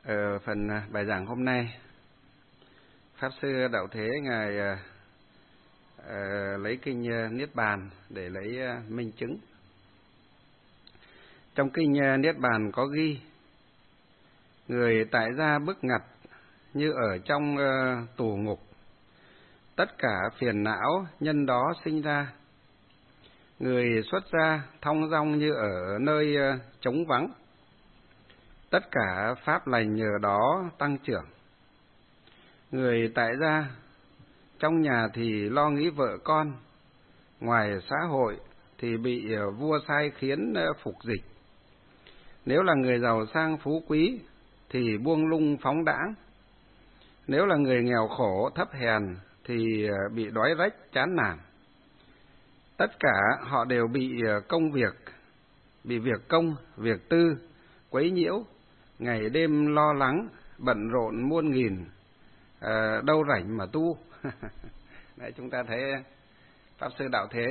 Ở phần bài giảng hôm nay, Pháp Sư Đạo Thế Ngài lấy kinh Niết Bàn để lấy minh chứng. Trong kinh Niết Bàn có ghi, người tại gia bức ngặt như ở trong tù ngục, tất cả phiền não nhân đó sinh ra. Người xuất gia thong dong như ở nơi trống vắng, tất cả pháp lành nhờ đó tăng trưởng. Người tại gia trong nhà thì lo nghĩ vợ con, ngoài xã hội thì bị vua sai khiến phục dịch. Nếu là người giàu sang phú quý thì buông lung phóng đãng. Nếu là người nghèo khổ thấp hèn thì bị đói rách chán nản. Tất cả họ đều bị công việc, bị việc công, việc tư quấy nhiễu, ngày đêm lo lắng, bận rộn muôn nghìn, đâu rảnh mà tu. Đấy, chúng ta thấy Pháp Sư Đạo Thế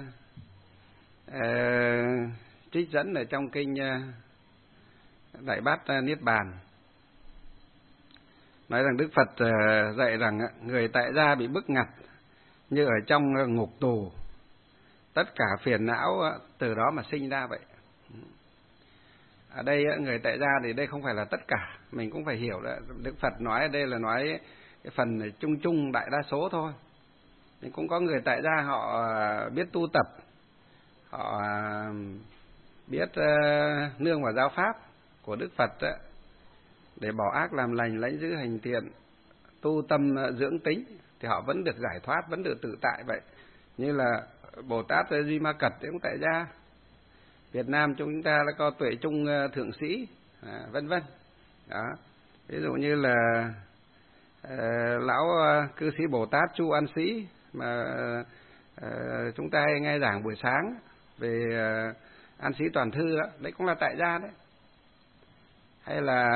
trích dẫn ở trong kinh Đại Bát Niết Bàn, nói rằng Đức Phật dạy rằng người tại gia bị bức ngặt như ở trong ngục tù, tất cả phiền não từ đó mà sinh ra vậy. Ở đây người tại gia thì đây không phải là tất cả, mình cũng phải hiểu đó. Đức Phật nói ở đây là nói cái phần chung chung đại đa số thôi. Nhưng cũng có người tại gia họ biết tu tập, họ biết nương vào giáo pháp của Đức Phật để bỏ ác làm lành, lãnh giữ hành thiện, tu tâm dưỡng tính, thì họ vẫn được giải thoát, vẫn được tự tại vậy. Như là Bồ Tát Duy Ma Cật cũng tại gia. Việt Nam chúng ta đã có Tuệ Trung Thượng Sĩ, vân vân. Đó. Ví dụ như là lão cư sĩ Bồ Tát Chu An Sĩ mà chúng ta hay nghe giảng buổi sáng về An Sĩ Toàn Thư đó, đấy cũng là tại gia đấy. Hay là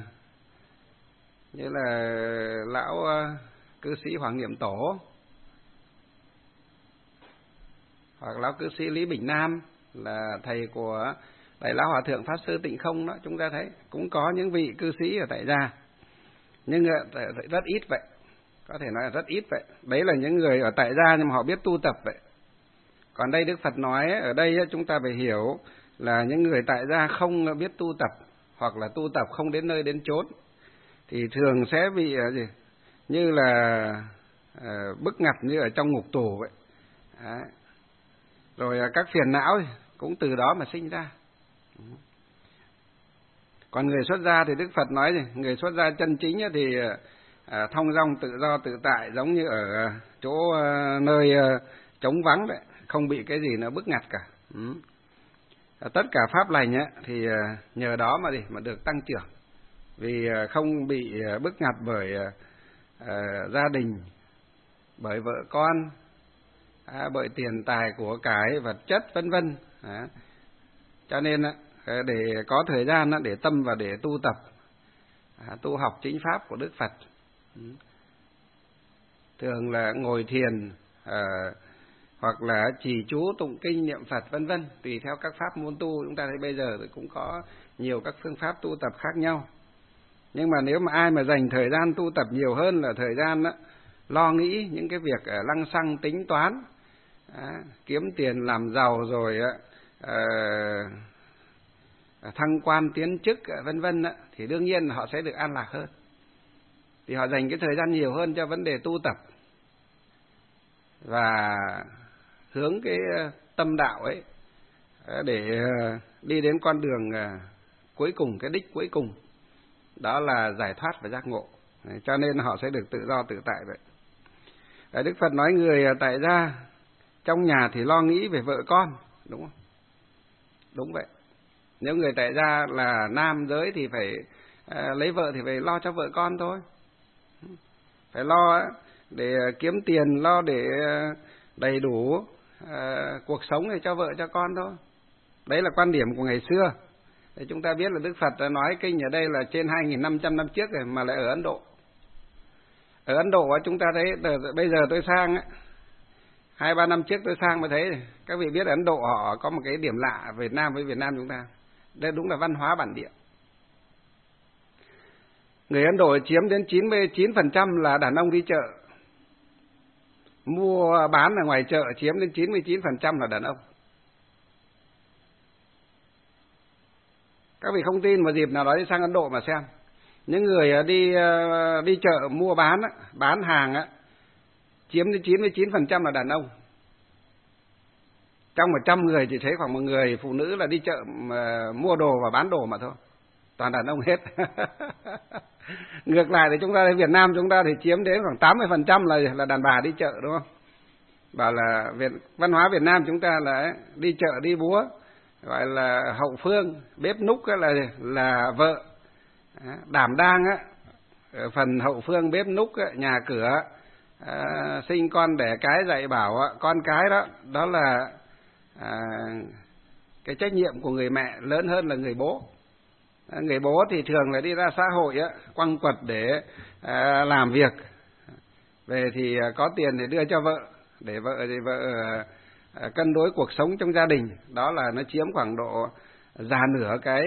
như là lão cư sĩ Hoàng Niệm Tổ, hoặc lão cư sĩ Lý Bình Nam là thầy của Đại Lão Hòa Thượng Pháp Sư Tịnh Không đó, chúng ta thấy cũng có những vị cư sĩ ở tại gia, nhưng rất ít vậy, có thể nói là rất ít vậy. Đấy là những người ở tại gia nhưng mà họ biết tu tập vậy. Còn đây Đức Phật nói ở đây chúng ta phải hiểu là những người tại gia không biết tu tập, hoặc là tu tập không đến nơi đến chốn, thì thường sẽ bị như là bức ngặt như ở trong ngục tù vậy. Đấy. Rồi các phiền não cũng từ đó mà sinh ra. Còn người xuất gia thì Đức Phật nói gì? Người xuất gia chân chính thì thong dong tự do tự tại, giống như ở chỗ nơi trống vắng vậy, không bị cái gì nó bức ngặt cả. Tất cả pháp lành thì nhờ đó mà được tăng trưởng, vì không bị bức ngặt bởi gia đình, bởi vợ con, bởi tiền tài của cải vật chất vân vân. Cho nên để có thời gian để tâm và để tu tập, tu học chính pháp của Đức Phật, thường là ngồi thiền hoặc là trì chú tụng kinh niệm Phật vân vân, tùy theo các pháp môn tu. Chúng ta thấy bây giờ thì cũng có nhiều các phương pháp tu tập khác nhau. Nhưng mà nếu mà ai mà dành thời gian tu tập nhiều hơn là thời gian lo nghĩ những cái việc lăng xăng tính toán, kiếm tiền làm giàu rồi thăng quan tiến chức vân vân, thì đương nhiên họ sẽ được an lạc hơn. Thì họ dành cái thời gian nhiều hơn cho vấn đề tu tập và hướng cái tâm đạo ấy để đi đến con đường cuối cùng, cái đích cuối cùng, đó là giải thoát và giác ngộ. Cho nên họ sẽ được tự do tự tại vậy. Đức Phật nói người tại gia trong nhà thì lo nghĩ về vợ con, đúng không? Đúng vậy. Nếu người tại gia là nam giới thì phải lấy vợ thì phải lo cho vợ con thôi. Phải lo để kiếm tiền, lo để đầy đủ cuộc sống để cho vợ cho con thôi. Đấy là quan điểm của ngày xưa. Để chúng ta biết là Đức Phật đã nói kinh ở đây là trên 2.500 năm trước rồi, mà lại ở Ấn Độ. Ở Ấn Độ chúng ta thấy bây giờ tôi sang 2-3 năm trước tôi sang mới thấy. Các vị biết Ấn Độ họ có một cái điểm lạ Việt Nam với Việt Nam chúng ta. Đây đúng là văn hóa bản địa. Người Ấn Độ chiếm đến 99% là đàn ông đi chợ. Mua bán ở ngoài chợ chiếm đến 99% là đàn ông. Các vị không tin mà dịp nào đó đi sang Ấn Độ mà xem. Những người đi chợ mua bán hàng chiếm đến 99% là đàn ông. Trong 100 người chỉ thấy khoảng một người phụ nữ là đi chợ mà mua đồ và bán đồ mà thôi. Toàn đàn ông hết. Ngược lại thì chúng ta ở Việt Nam chúng ta thì chiếm đến khoảng 80% là đàn bà đi chợ, đúng không? Bảo là văn hóa Việt Nam chúng ta là đi chợ đi búa, gọi là hậu phương, bếp núc là vợ, đảm đang phần hậu phương bếp núc nhà cửa, sinh con đẻ cái dạy bảo con cái, đó là cái trách nhiệm của người mẹ lớn hơn là người bố. Người bố thì thường là đi ra xã hội quăng quật để làm việc, về thì có tiền để đưa cho vợ, để vợ cân đối cuộc sống trong gia đình. Đó là nó chiếm khoảng độ già nửa cái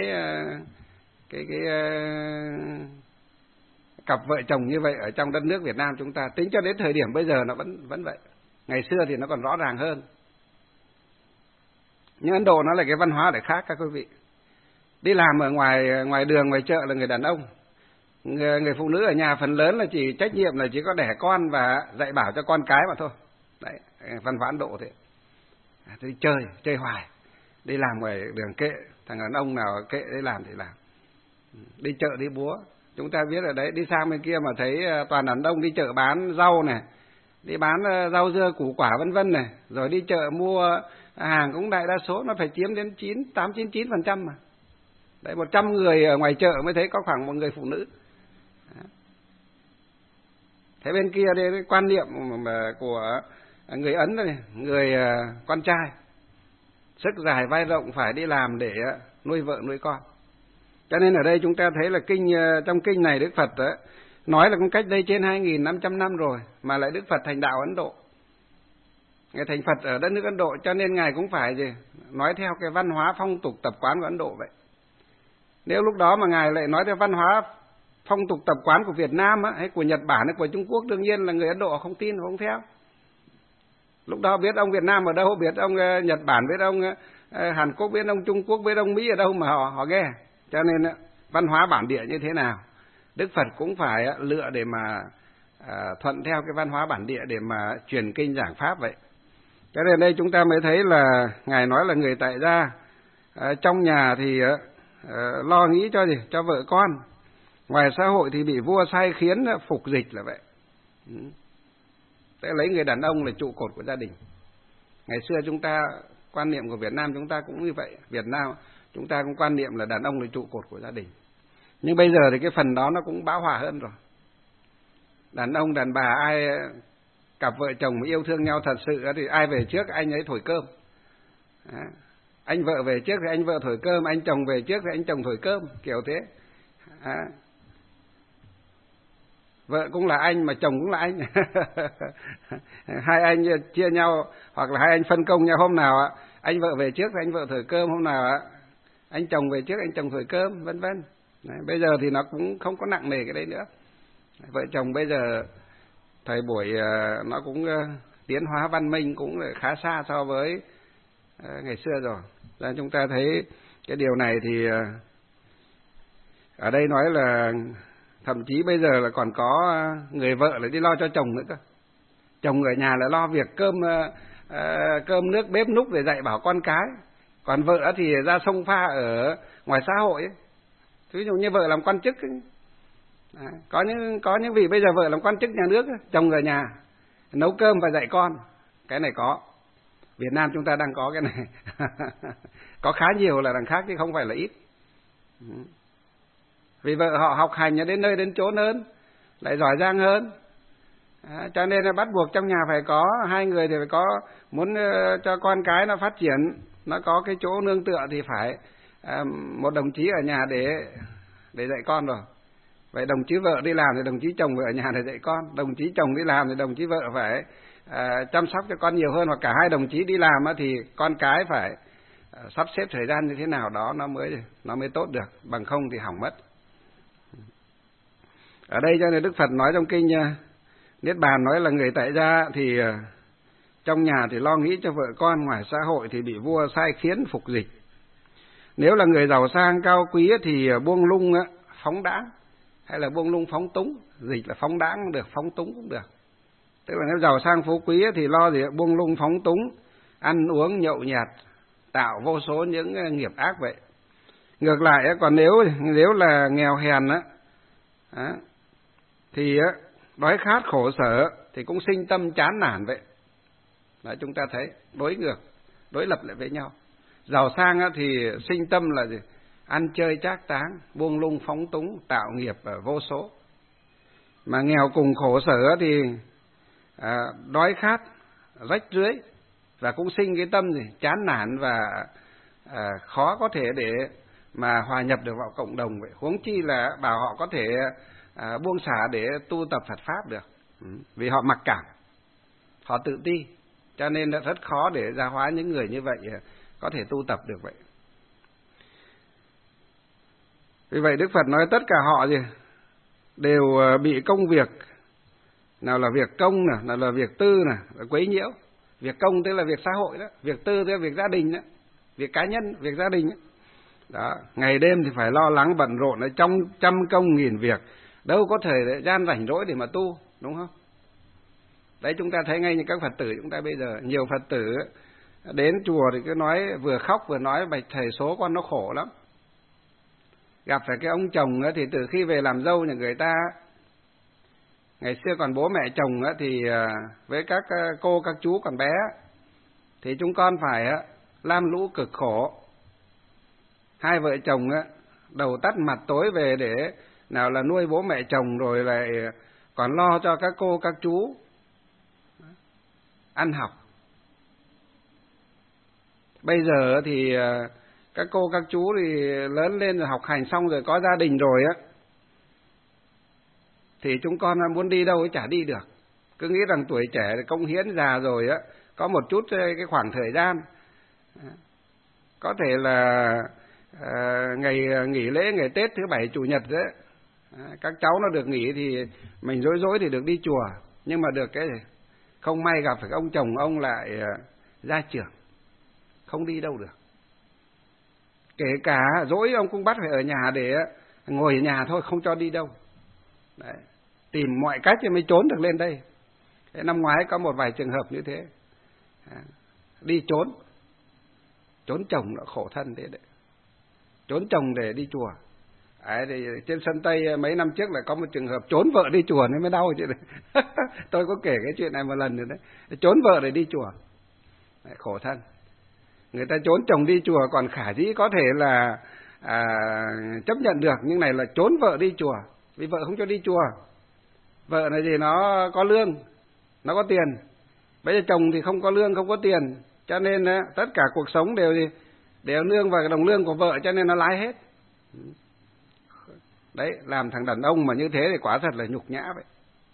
cặp vợ chồng như vậy ở trong đất nước Việt Nam chúng ta. Tính cho đến thời điểm bây giờ nó vẫn vậy. Ngày xưa thì nó còn rõ ràng hơn. Nhưng Ấn Độ nó là cái văn hóa để khác các quý vị. Đi làm ở ngoài đường, ngoài chợ là người đàn ông. Người phụ nữ ở nhà phần lớn là chỉ trách nhiệm là chỉ có đẻ con và dạy bảo cho con cái mà thôi. Đấy, văn hóa Ấn Độ thế. Thì chơi hoài. Đi làm ngoài đường kệ, thằng đàn ông nào kệ đi làm thì làm. Đi chợ đi búa. Chúng ta biết ở đấy, đi sang bên kia mà thấy toàn đàn ông đi chợ bán rau này, đi bán rau dưa củ quả vân vân này, rồi đi chợ mua hàng cũng đại đa số nó phải chiếm đến 99% mà. Đấy, 100 người ở ngoài chợ mới thấy có khoảng một người phụ nữ. Thế bên kia đây cái quan niệm của người Ấn này, người con trai sức dài vai rộng phải đi làm để nuôi vợ nuôi con. Cho nên ở đây chúng ta thấy là trong kinh này Đức Phật nói là cũng cách đây trên 2.500 năm rồi mà lại Đức Phật thành đạo Ấn Độ. Ngài thành Phật ở đất nước Ấn Độ cho nên Ngài cũng phải nói theo cái văn hóa phong tục tập quán của Ấn Độ vậy. Nếu lúc đó mà Ngài lại nói theo văn hóa phong tục tập quán của Việt Nam hay của Nhật Bản hay của Trung Quốc, đương nhiên là người Ấn Độ không tin, không theo. Lúc đó biết ông Việt Nam ở đâu, biết ông Nhật Bản, biết ông Hàn Quốc, biết ông Trung Quốc, biết ông Mỹ ở đâu mà họ nghe. Cho nên văn hóa bản địa như thế nào, Đức Phật cũng phải lựa để mà thuận theo cái văn hóa bản địa để mà truyền kinh giảng pháp vậy. Cho nên đây chúng ta mới thấy là Ngài nói là người tại gia trong nhà thì lo nghĩ cho vợ con, ngoài xã hội thì bị vua sai khiến phục dịch là vậy. Sẽ lấy người đàn ông là trụ cột của gia đình. Ngày xưa chúng ta, quan niệm của Việt Nam chúng ta cũng như vậy. Việt Nam chúng ta cũng quan niệm là đàn ông là trụ cột của gia đình. Nhưng bây giờ thì cái phần đó nó cũng bão hòa hơn rồi. Đàn ông, đàn bà, ai cặp vợ chồng yêu thương nhau thật sự thì ai về trước anh ấy thổi cơm. Anh vợ về trước thì anh vợ thổi cơm, anh chồng về trước thì anh chồng thổi cơm, kiểu thế. Vợ cũng là anh mà chồng cũng là anh. Hai anh chia nhau hoặc là hai anh phân công nhau, hôm nào anh vợ về trước thì anh vợ thổi cơm, hôm nào anh chồng về trước anh chồng thổi cơm, vân vân. Bây giờ thì nó cũng không có nặng nề cái đấy nữa. Vợ chồng bây giờ thời buổi nó cũng tiến hóa văn minh cũng khá xa so với ngày xưa rồi. Nên chúng ta thấy cái điều này thì ở đây nói là thậm chí bây giờ là còn có người vợ lại đi lo cho chồng nữa cơ. Chồng ở nhà là lo việc cơm nước bếp núc để dạy bảo con cái. Còn vợ thì ra xông pha ở ngoài xã hội ấy. Ví dụ như vợ làm quan chức ấy. Có những vị bây giờ vợ làm quan chức nhà nước, chồng ở nhà nấu cơm và dạy con. Cái này có. Việt Nam chúng ta đang có cái này. Có khá nhiều là đằng khác chứ không phải là ít. Vì vợ họ học hành đến nơi đến chốn hơn, lại giỏi giang hơn. Cho nên là bắt buộc trong nhà phải có hai người thì phải có, muốn cho con cái nó phát triển, nó có cái chỗ nương tựa thì phải một đồng chí ở nhà để dạy con rồi. Vậy đồng chí vợ đi làm thì đồng chí chồng ở nhà để dạy con, đồng chí chồng đi làm thì đồng chí vợ phải chăm sóc cho con nhiều hơn, hoặc cả hai đồng chí đi làm thì con cái phải sắp xếp thời gian như thế nào đó nó mới tốt được, bằng không thì hỏng mất. Ở đây cho nên Đức Phật nói trong kinh Niết Bàn nói là người tại gia thì trong nhà thì lo nghĩ cho vợ con, ngoài xã hội thì bị vua sai khiến phục dịch. Nếu là người giàu sang cao quý thì buông lung phóng đãng, hay là buông lung phóng túng, dịch là phóng đãng cũng được, phóng túng cũng được. Tức là nếu giàu sang phú quý thì lo gì buông lung phóng túng, ăn uống nhậu nhẹt, tạo vô số những nghiệp ác vậy. Ngược lại còn nếu là nghèo hèn thì đói khát khổ sở thì cũng sinh tâm chán nản vậy. Đấy, chúng ta thấy đối lập lại với nhau. Giàu sang thì sinh tâm là gì? Ăn chơi trác táng, buông lung phóng túng, tạo nghiệp vô số. Mà nghèo cùng khổ sở thì đói khát, rách rưới, và cũng sinh cái tâm gì? Chán nản và khó có thể để mà hòa nhập được vào cộng đồng vậy. Huống chi là bảo họ có thể buông xả để tu tập Phật Pháp được. Vì họ mặc cảm, họ tự ti, cho nên đã rất khó để gia hóa những người như vậy có thể tu tập được vậy. Vì vậy Đức Phật nói tất cả họ đều bị công việc, nào là việc công nào là việc tư là quấy nhiễu. Việc công tức là việc xã hội đó, việc tư tức là việc gia đình đó, việc cá nhân, việc gia đình đó. Đó, ngày đêm thì phải lo lắng bận rộn ở trong trăm công nghìn việc, đâu có thời gian rảnh rỗi để mà tu, đúng không? Đấy, chúng ta thấy ngay như các Phật tử chúng ta bây giờ, nhiều Phật tử đến chùa thì cứ nói, vừa khóc vừa nói bạch thầy số con nó khổ lắm. Gặp phải cái ông chồng thì từ khi về làm dâu nhà người ta, ngày xưa còn bố mẹ chồng thì với các cô các chú còn bé thì chúng con phải lam lũ cực khổ. Hai vợ chồng đầu tắt mặt tối về để nào là nuôi bố mẹ chồng, rồi lại còn lo cho các cô các chú ăn học. Bây giờ thì các cô các chú thì lớn lên rồi, học hành xong rồi, có gia đình rồi thì chúng con muốn đi đâu cũng chả đi được. Cứ nghĩ rằng tuổi trẻ công hiến, già rồi có một chút cái khoảng thời gian, có thể là ngày nghỉ lễ, ngày Tết, thứ Bảy, Chủ nhật đấy, các cháu nó được nghỉ thì mình rối thì được đi chùa. Nhưng mà được cái không may gặp phải ông chồng ông lại gia trưởng, không đi đâu được. Kể cả dỗi ông cũng bắt phải ở nhà để ngồi ở nhà thôi, không cho đi đâu. Đấy, tìm mọi cách thì mới trốn được lên đây. Thế năm ngoái có một vài trường hợp như thế, đi trốn chồng nó khổ thân thế đấy, trốn chồng để đi chùa. Đấy, thì trên sân Tây mấy năm trước lại có một trường hợp trốn vợ đi chùa nên mới đau chứ đấy. Tôi có kể cái chuyện này một lần rồi đấy, trốn vợ để đi chùa. Đấy, khổ thân. Người ta trốn chồng đi chùa còn khả dĩ có thể là chấp nhận được, nhưng này là trốn vợ đi chùa, vì vợ không cho đi chùa. Vợ này thì nó có lương, nó có tiền, bây giờ chồng thì không có lương, không có tiền, cho nên tất cả cuộc sống đều nương vào cái đồng lương của vợ, cho nên nó lái hết. Đấy, làm thằng đàn ông mà như thế thì quả thật là nhục nhã vậy.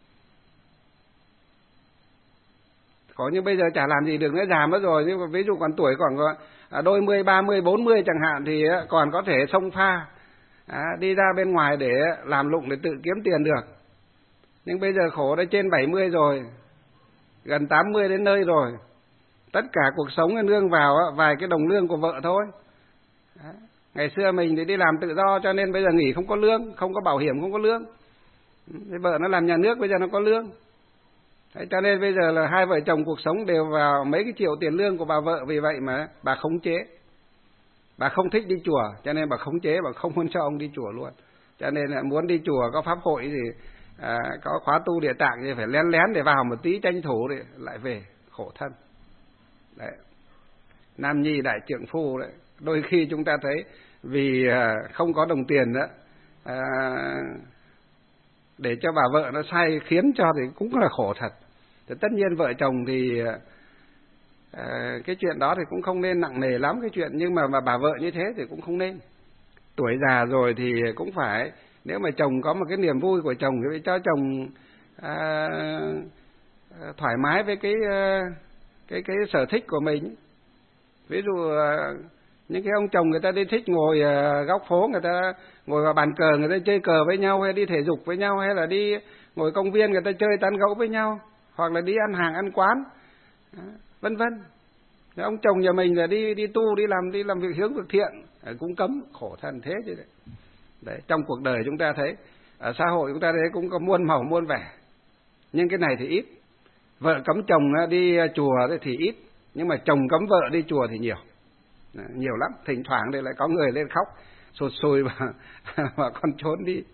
Có, nhưng bây giờ chả làm gì được nữa, già mất rồi. Nhưng mà ví dụ còn tuổi còn đôi mươi, 30, 40 chẳng hạn thì còn có thể xông pha đi ra bên ngoài để làm lụng để tự kiếm tiền được. Nhưng bây giờ khổ đã trên 70 rồi, gần 80 đến nơi rồi, tất cả cuộc sống nương vào vài cái đồng lương của vợ thôi. Ngày xưa mình thì đi làm tự do, cho nên bây giờ nghỉ không có lương, không có bảo hiểm, không có lương. Thế vợ nó làm nhà nước, bây giờ nó có lương. Thế cho nên bây giờ là hai vợ chồng cuộc sống đều vào mấy cái triệu tiền lương của bà vợ. Vì vậy mà bà khống chế, bà không thích đi chùa, cho nên bà khống chế, bà không muốn cho ông đi chùa luôn. Cho nên là muốn đi chùa có pháp hội thì có khóa tu địa tạng thì phải lén lén để vào một tí, tranh thủ để lại về, khổ thân. Đấy, nam nhi đại trượng phu đấy. Đôi khi chúng ta thấy vì không có đồng tiền đó, để cho bà vợ nó sai khiến cho thì cũng là khổ thật. Thì tất nhiên vợ chồng thì cái chuyện đó thì cũng không nên nặng nề lắm cái chuyện, nhưng mà bà vợ như thế thì cũng không nên. Tuổi già rồi thì cũng phải, nếu mà chồng có một cái niềm vui của chồng thì phải cho chồng thoải mái với cái sở thích của mình. Ví dụ Những cái ông chồng người ta đi thích ngồi góc phố, người ta ngồi vào bàn cờ, người ta chơi cờ với nhau, hay đi thể dục với nhau, hay là đi ngồi công viên người ta chơi tán gẫu với nhau, hoặc là đi ăn hàng ăn quán, vân vân. Ông chồng nhà mình là đi tu, đi làm việc hướng việc thiện, cũng cấm, khổ thân thế chứ đấy. Đấy, trong cuộc đời chúng ta thấy, ở xã hội chúng ta thấy cũng có muôn màu muôn vẻ, nhưng cái này thì ít. Vợ cấm chồng đi chùa thì ít, nhưng mà chồng cấm vợ đi chùa thì nhiều lắm. Thỉnh thoảng thì lại có người lên khóc sụt sùi và con trốn đi.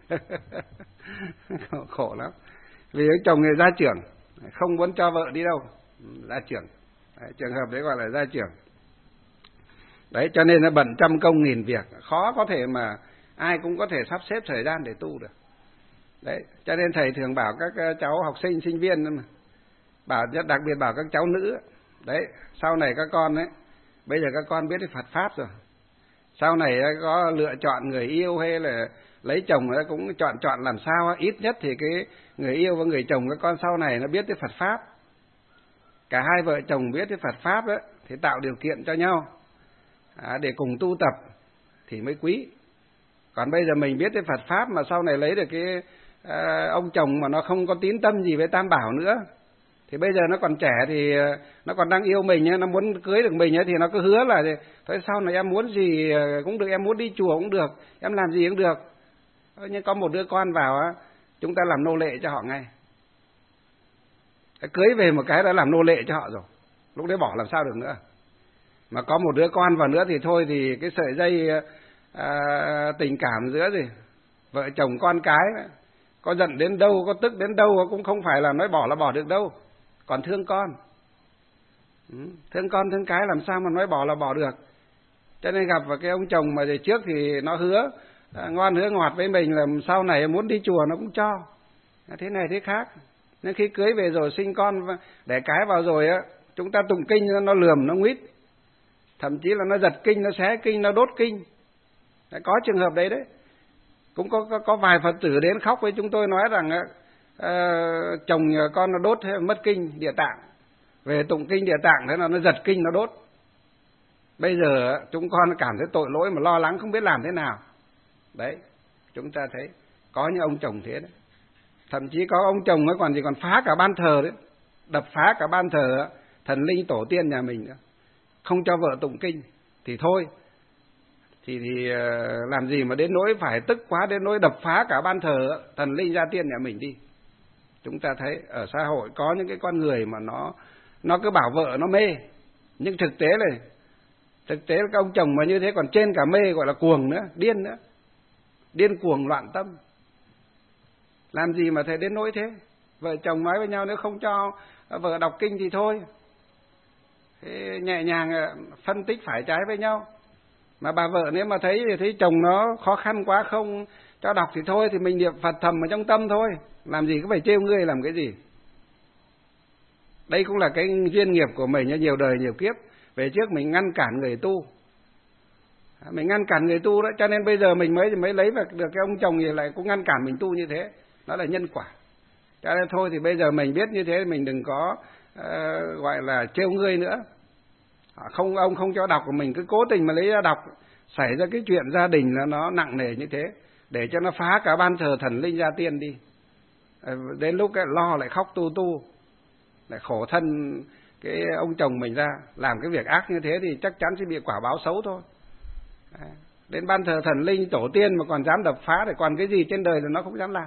Khổ lắm. Vì ông chồng người gia trưởng, không muốn cho vợ đi đâu, gia trưởng. Đấy, trường hợp đấy gọi là gia trưởng. Đấy, cho nên nó bận trăm công nghìn việc, khó có thể mà ai cũng có thể sắp xếp thời gian để tu được. Đấy, cho nên thầy thường bảo các cháu học sinh, sinh viên mà, đặc biệt bảo các cháu nữ, đấy, sau này các con ấy, bây giờ các con biết cái Phật Pháp rồi. Sau này có lựa chọn người yêu hay là lấy chồng cũng chọn làm sao, ít nhất thì cái người yêu và người chồng các con sau này nó biết cái Phật Pháp. Cả hai vợ chồng biết cái Phật Pháp ấy, thì tạo điều kiện cho nhau để cùng tu tập thì mới quý. Còn bây giờ mình biết cái Phật Pháp mà sau này lấy được cái ông chồng mà nó không có tín tâm gì với Tam Bảo nữa, thì bây giờ nó còn trẻ thì nó còn đang yêu mình, nó muốn cưới được mình thì nó cứ hứa là thôi sau này em muốn gì cũng được, em muốn đi chùa cũng được, em làm gì cũng được. Nhưng có một đứa con vào chúng ta làm nô lệ cho họ ngay. Cưới về một cái đã làm nô lệ cho họ rồi, lúc đấy bỏ làm sao được nữa. Mà có một đứa con vào nữa thì thôi, thì cái sợi dây tình cảm giữa gì vợ chồng con cái, có giận đến đâu, có tức đến đâu cũng không phải là nói bỏ là bỏ được đâu. Còn thương con, thương con thương cái làm sao mà nói bỏ là bỏ được. Cho nên gặp vào cái ông chồng mà trước thì nó hứa ngoan hứa ngọt với mình là sau này muốn đi chùa nó cũng cho, thế này thế khác. Nên khi cưới về rồi sinh con đẻ cái vào rồi chúng ta tụng kinh nó lườm nó nguyết, thậm chí là nó giật kinh, nó xé kinh, nó đốt kinh. Có trường hợp đấy. Cũng có vài Phật tử đến khóc với chúng tôi nói rằng chồng con nó đốt mất kinh Địa Tạng, về tụng kinh Địa Tạng thế là nó giật kinh nó đốt. Bây giờ chúng con cảm thấy tội lỗi mà lo lắng không biết làm thế nào. Đấy, chúng ta thấy có những ông chồng thế đấy. Thậm chí có ông chồng còn phá cả ban thờ đấy, đập phá cả ban thờ thần linh tổ tiên nhà mình nữa, không cho vợ tụng kinh. Thì thôi, thì làm gì mà đến nỗi phải tức quá đến nỗi đập phá cả ban thờ thần linh gia tiên nhà mình đi. Chúng ta thấy ở xã hội có những cái con người mà nó cứ bảo vợ nó mê, nhưng thực tế các ông chồng mà như thế còn trên cả mê, gọi là cuồng nữa, điên cuồng loạn tâm. Làm gì mà thấy đến nỗi thế. Vợ chồng nói với nhau nếu không cho vợ đọc kinh thì thôi, thế nhẹ nhàng phân tích phải trái với nhau. Mà bà vợ nếu mà thấy chồng nó khó khăn quá không cho đọc thì thôi, thì mình niệm Phật thầm ở trong tâm thôi, làm gì cứ phải trêu ngươi làm cái gì. Đây cũng là cái duyên nghiệp của mình nhiều đời nhiều kiếp. Về trước mình ngăn cản người tu, mình ngăn cản người tu đó, cho nên bây giờ mình mới lấy được cái ông chồng thì lại cũng ngăn cản mình tu như thế. Nó là nhân quả. Cho nên thôi thì bây giờ mình biết như thế, mình đừng có gọi là trêu ngươi nữa. Ông không cho đọc của mình cứ cố tình mà lấy ra đọc, xảy ra cái chuyện gia đình là nó nặng nề như thế, để cho nó phá cả ban thờ thần linh gia tiên đi. Đến lúc lo lại khóc tu, lại khổ thân cái ông chồng mình ra, làm cái việc ác như thế thì chắc chắn sẽ bị quả báo xấu thôi. Đến ban thờ thần linh tổ tiên mà còn dám đập phá thì còn cái gì trên đời là nó không dám làm.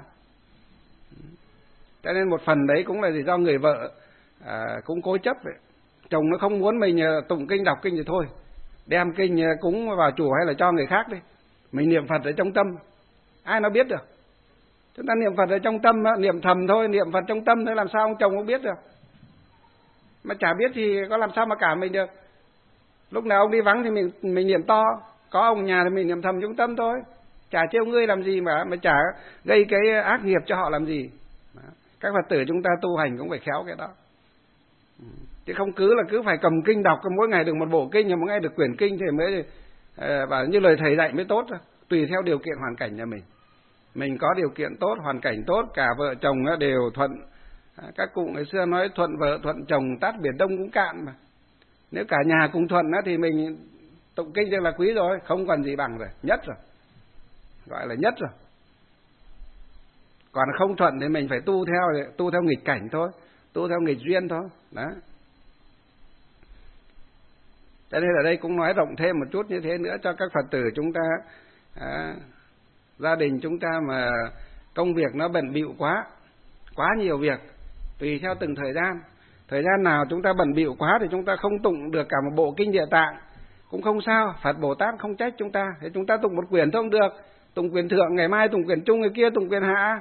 Cho nên một phần đấy cũng là do người vợ cũng cố chấp vậy. Chồng nó không muốn mình tụng kinh đọc kinh thì thôi, đem kinh cúng vào chùa hay là cho người khác đi, mình niệm Phật ở trong tâm, ai nó biết được. Chúng ta niệm Phật ở trong tâm, niệm thầm thôi, niệm Phật trong tâm thôi, làm sao ông chồng không biết được. Mà chả biết thì có làm sao mà cả mình được. Lúc nào ông đi vắng thì mình niệm to, có ông nhà thì mình niệm thầm trong tâm thôi, chả trêu ngươi làm gì mà chả gây cái ác nghiệp cho họ làm gì. Các Phật tử chúng ta tu hành cũng phải khéo cái đó, chứ không cứ phải cầm kinh đọc, mỗi ngày được một bộ kinh, mỗi ngày được quyển kinh thì mới và như lời thầy dạy mới tốt. Tùy theo điều kiện hoàn cảnh nhà mình có điều kiện tốt, hoàn cảnh tốt, cả vợ chồng đều thuận. Các cụ ngày xưa nói thuận vợ thuận chồng tát biển Đông cũng cạn mà. Nếu cả nhà cùng thuận thì mình Tụng kinh thì là quý rồi, không còn gì bằng rồi, nhất rồi, gọi là nhất rồi. Còn không thuận thì mình phải tu theo nghịch cảnh thôi, tu theo nghịch duyên thôi. Đó. Cho nên ở đây cũng nói rộng thêm một chút như thế nữa cho các Phật tử chúng ta, gia đình chúng ta mà công việc nó bận bịu quá nhiều việc, tùy theo từng thời gian nào chúng ta bận bịu quá thì chúng ta không tụng được cả một bộ kinh Địa Tạng cũng không sao, Phật Bồ Tát không trách chúng ta, thì chúng ta tụng một quyển thôi không được, tụng quyển thượng, ngày mai tụng quyển trung, ngày kia tụng quyển hạ.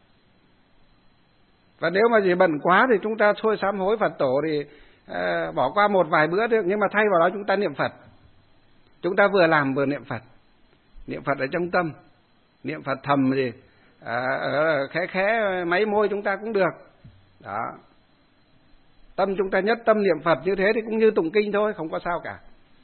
Và nếu mà gì bận quá thì chúng ta thôi sám hối Phật tổ thì bỏ qua một vài bữa được, nhưng mà thay vào đó chúng ta niệm Phật. Chúng ta vừa làm vừa niệm Phật. Niệm Phật ở trong tâm, niệm Phật thầm gì khẽ máy môi chúng ta cũng được. Đó. Tâm chúng ta nhất tâm niệm Phật như thế thì cũng như tụng kinh thôi, không có sao cả.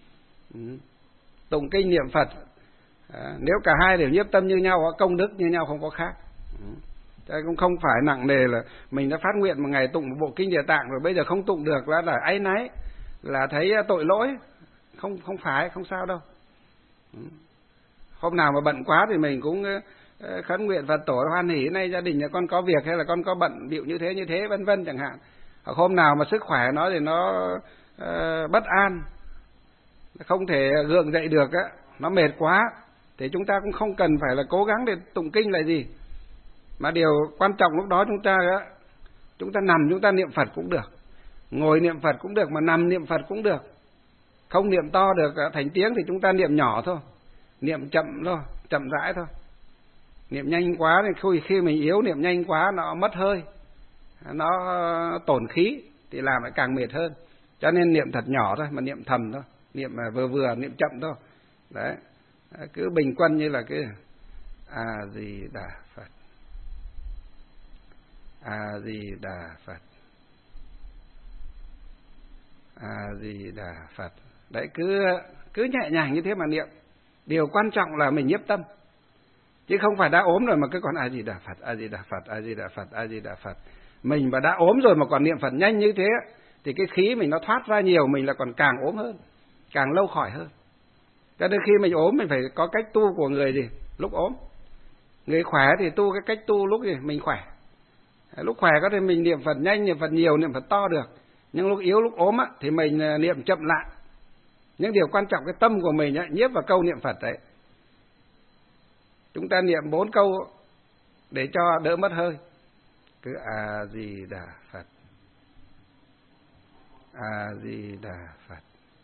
Tụng kinh niệm Phật, nếu cả hai đều nhiếp tâm như nhau, có công đức như nhau, không có khác. Cũng không phải nặng nề là mình đã phát nguyện một ngày tụng một bộ kinh Địa Tạng rồi bây giờ không tụng được là áy náy, là thấy tội lỗi. Không phải, không sao đâu. Hôm nào mà bận quá thì mình cũng khấn nguyện Phật tổ hoan hỷ, nay gia đình nhà con có việc hay là con có bận bịu như thế vân vân chẳng hạn. Hoặc hôm nào mà sức khỏe nó thì nó bất an, không thể gượng dậy được á, nó mệt quá, thì chúng ta cũng không cần phải là cố gắng để tụng kinh là gì. Mà điều quan trọng lúc đó chúng ta nằm chúng ta niệm Phật cũng được, ngồi niệm Phật cũng được, mà nằm niệm Phật cũng được. Không niệm to được thành tiếng thì chúng ta niệm nhỏ thôi, niệm chậm thôi, chậm rãi thôi. Niệm nhanh quá thì khi mình yếu, niệm nhanh quá nó mất hơi, nó tổn khí thì làm lại càng mệt hơn. Cho nên niệm thật nhỏ thôi, mà niệm thầm thôi, niệm vừa niệm chậm thôi. Đấy, cứ bình quân như là cái A Di Đà Phật, A Di Đà Phật, A Di Đà Phật. Đấy, cứ nhẹ nhàng như thế mà niệm. Điều quan trọng là mình nhiếp tâm, chứ không phải đã ốm rồi mà cứ còn A Di Đà Phật, A Di Đà Phật, A Di Đà Phật, A Di Đà Phật. Mình mà đã ốm rồi mà còn niệm Phật nhanh như thế thì cái khí mình nó thoát ra nhiều, mình là còn càng ốm hơn, càng lâu khỏi hơn. Cho nên khi mình ốm mình phải có cách tu của người gì lúc ốm. Người khỏe thì tu cái cách tu lúc gì mình khỏe. Lúc khỏe có thể mình niệm Phật nhanh, niệm Phật nhiều, niệm Phật to được. Nhưng lúc yếu, lúc ốm thì mình niệm chậm lại. Nhưng điều quan trọng cái tâm của mình nhiếp vào câu niệm Phật đấy. Chúng ta niệm 4 câu để cho đỡ mất hơi. Cứ A Di Đà Phật, A Di Đà Phật,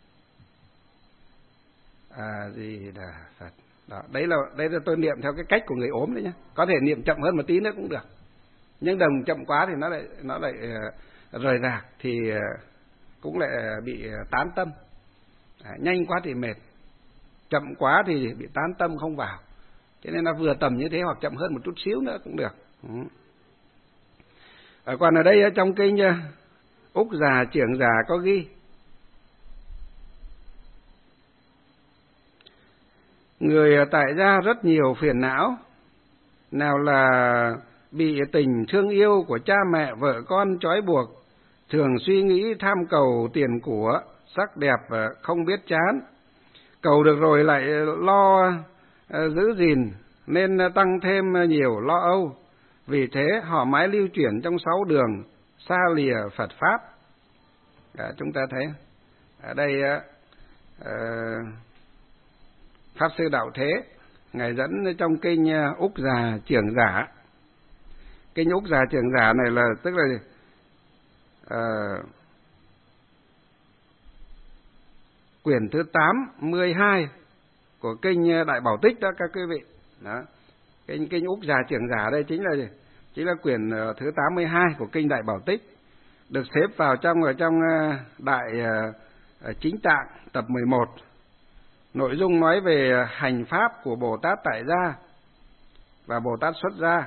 A Di Đà Phật. Đó, đấy là tôi niệm theo cái cách của người ốm đấy nhé. Có thể niệm chậm hơn một tí nữa cũng được. Nhưng đồng chậm quá thì nó lại rời rạc thì cũng lại bị tán tâm. Nhanh quá thì mệt, chậm quá thì bị tán tâm không vào. Cho nên nó vừa tầm như thế hoặc chậm hơn một chút xíu nữa cũng được. Còn ở đây trong kinh Úc Già Trưởng Giả có ghi: người tại gia rất nhiều phiền não, nào là bị tình thương yêu của cha mẹ vợ con trói buộc, thường suy nghĩ tham cầu tiền của, sắc đẹp không biết chán, cầu được rồi lại lo giữ gìn nên tăng thêm nhiều lo âu. Vì thế họ mãi lưu chuyển trong 6 đường, xa lìa Phật Pháp. Chúng ta thấy ở đây Pháp Sư Đạo Thế Ngài dẫn trong kinh Úc Già Trưởng Giả. Kinh Úc Già Trưởng Giả này là tức là quyển thứ 82 của kinh Đại Bảo Tích đó các quý vị. Đó. Kinh Úc Già Trưởng Giả đây chính là quyển thứ 82 của kinh Đại Bảo Tích, được xếp vào trong Đại Chính Tạng tập 11. Nội dung nói về hành pháp của Bồ Tát tại gia và Bồ Tát xuất gia,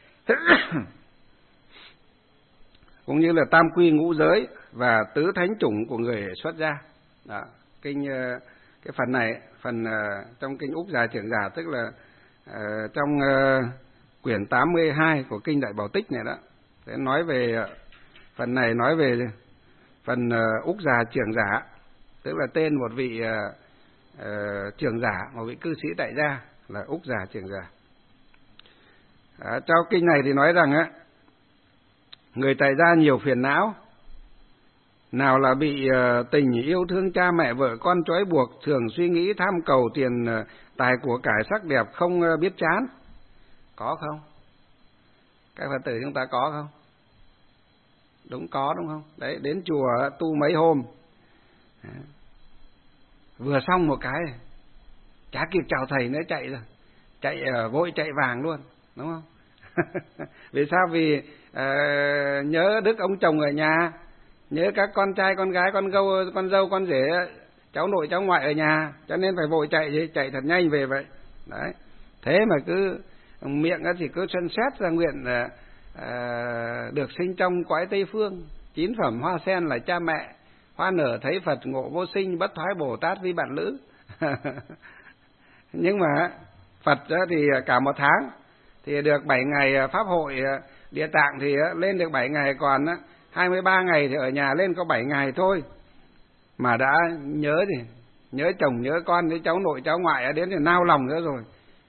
cũng như là tam quy ngũ giới và tứ thánh chủng của người xuất gia. Đó. Cái phần này, trong kinh Úc Già Trưởng Giả, tức là trong quyển 82 của kinh Đại Bảo Tích này đó, sẽ nói về phần này, nói về phần Úc Già Trưởng Giả, tức là tên một vị Trưởng Giả, một vị cư sĩ tại gia là Úc Giả Trưởng Giả. Trong kinh này thì nói rằng á, người tại gia nhiều phiền não, nào là bị tình yêu thương cha mẹ vợ con trói buộc, thường suy nghĩ tham cầu tiền tài của cải sắc đẹp không biết chán. Có không? Các Phật tử chúng ta có không? Đúng có, đúng không? Đấy, đến chùa tu mấy hôm, vừa xong một cái chả kịp chào thầy nữa chạy rồi, chạy vội chạy vàng luôn, đúng không? Vì sao? Vì nhớ đức ông chồng ở nhà, nhớ các con trai con gái con dâu con rể cháu nội cháu ngoại ở nhà, cho nên phải vội chạy thật nhanh về vậy. Đấy, thế mà cứ miệng thì cứ sân xét ra nguyện được sinh trong cõi Tây Phương, 9 phẩm hoa sen là cha mẹ, hoa nở thấy Phật ngộ vô sinh, bất thoái Bồ Tát vi bạn lữ. Nhưng mà Phật thì cả một tháng thì được 7 ngày pháp hội Địa Tạng thì lên được 7 ngày, còn 23 ngày thì ở nhà lên có 7 ngày thôi. Mà đã nhớ thì nhớ chồng nhớ con với cháu nội cháu ngoại đến thì nao lòng nữa rồi.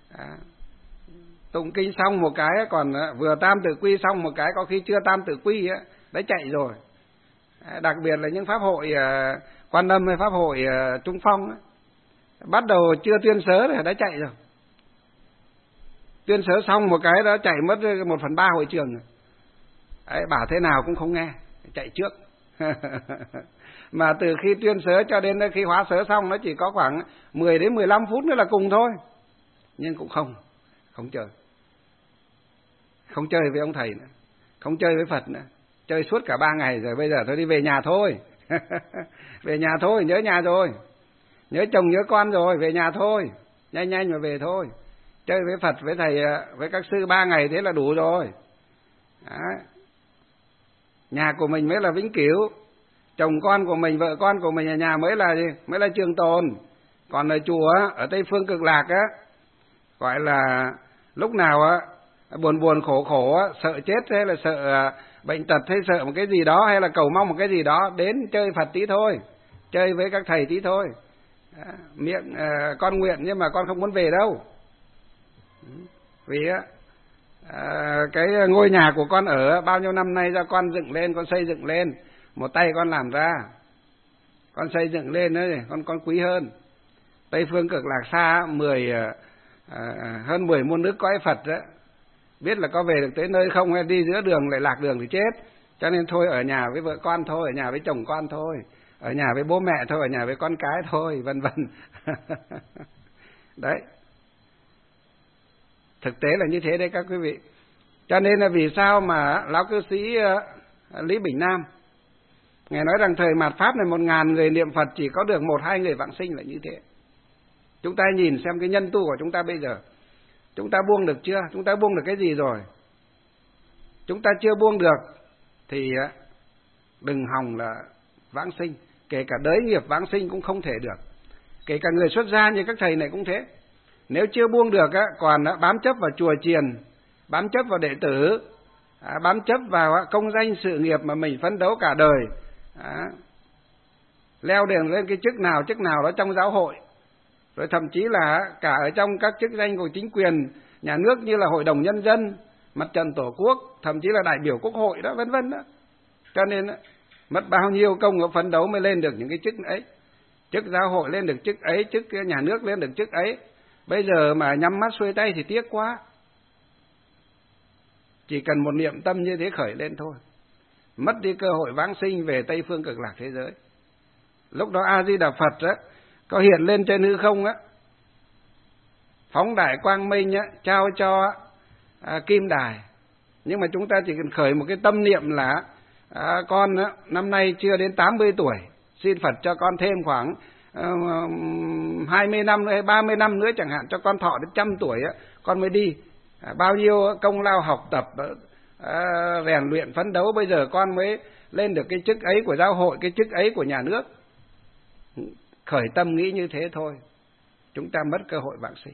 Tụng kinh xong một cái còn vừa tam tự quy xong một cái có khi chưa tam tự quy đã chạy rồi. Đặc biệt là những pháp hội Quan Âm hay pháp hội Trung Phong bắt đầu chưa tuyên sớ thì đã chạy rồi. Tuyên sớ xong một cái đã chạy mất 1/3 hội trường rồi. Đấy, bảo thế nào cũng không nghe, chạy trước. Mà từ khi tuyên sớ cho đến khi hóa sớ xong nó chỉ có khoảng 10 đến 15 phút nữa là cùng thôi. Nhưng cũng không chơi. Không chơi với ông thầy nữa, không chơi với Phật nữa, chơi suốt cả 3 ngày rồi, bây giờ thôi đi về nhà thôi. Về nhà thôi, nhớ nhà rồi, nhớ chồng nhớ con rồi, về nhà thôi, nhanh mà về thôi. Chơi với Phật với thầy với các sư 3 ngày thế là đủ rồi. Đấy. Nhà của mình mới là vĩnh cửu, chồng con của mình vợ con của mình ở nhà mới là gì? Mới là trường tồn. Còn ở chùa ở Tây Phương Cực Lạc gọi là lúc nào buồn khổ sợ chết hay là sợ bệnh tật hay sợ một cái gì đó hay là cầu mong một cái gì đó, đến chơi Phật tí thôi, chơi với các thầy tí thôi. Miệng con nguyện nhưng mà con không muốn về đâu. Vì cái ngôi nhà của con ở bao nhiêu năm nay do con dựng lên, con xây dựng lên, một tay con làm ra, con xây dựng lên đấy, con quý hơn. Tây Phương Cực Lạc xa hơn 10 muôn nước cõi Phật đó, biết là có về được tới nơi không hay đi giữa đường lại lạc đường thì chết. Cho nên thôi ở nhà với vợ con thôi, ở nhà với chồng con thôi, ở nhà với bố mẹ thôi, ở nhà với con cái thôi, vân vân. Đấy, thực tế là như thế đấy các quý vị. Cho nên là vì sao mà lão cư sĩ Lý Bình Nam ngài nói rằng thời mạt Pháp này 1000 người niệm Phật chỉ có được 1-2 người vãng sinh là như thế. Chúng ta nhìn xem cái nhân tu của chúng ta bây giờ, chúng ta buông được chưa? Chúng ta buông được cái gì rồi? Chúng ta chưa buông được thì đừng hòng là vãng sinh. Kể cả đới nghiệp vãng sinh cũng không thể được. Kể cả người xuất gia như các thầy này cũng thế. Nếu chưa buông được còn bám chấp vào chùa chiền, bám chấp vào đệ tử, bám chấp vào công danh sự nghiệp mà mình phấn đấu cả đời, leo đường lên cái chức nào đó trong giáo hội, rồi thậm chí là cả ở trong các chức danh của chính quyền nhà nước như là Hội đồng Nhân dân, Mặt trận Tổ quốc, thậm chí là đại biểu Quốc hội đó, vân vân đó. Cho nên mất bao nhiêu công ở phấn đấu mới lên được những cái chức ấy, chức giáo hội lên được chức ấy, chức nhà nước lên được chức ấy. Bây giờ mà nhắm mắt xuôi tay thì tiếc quá. Chỉ cần một niệm tâm như thế khởi lên thôi, mất đi cơ hội vãng sinh về Tây Phương Cực Lạc thế giới. Lúc đó A Di Đà Phật có hiện lên trên hư không phóng đại quang minh trao cho kim đài. Nhưng mà chúng ta chỉ cần khởi một cái tâm niệm là con năm nay chưa đến 80 tuổi, xin Phật cho con thêm khoảng 20 năm nữa hay 30 năm nữa chẳng hạn, cho con thọ đến 100 tuổi con mới đi. Bao nhiêu công lao học tập rèn luyện phấn đấu, bây giờ con mới lên được cái chức ấy của giáo hội, cái chức ấy của nhà nước. Khởi tâm nghĩ như thế thôi, chúng ta mất cơ hội vãng sinh.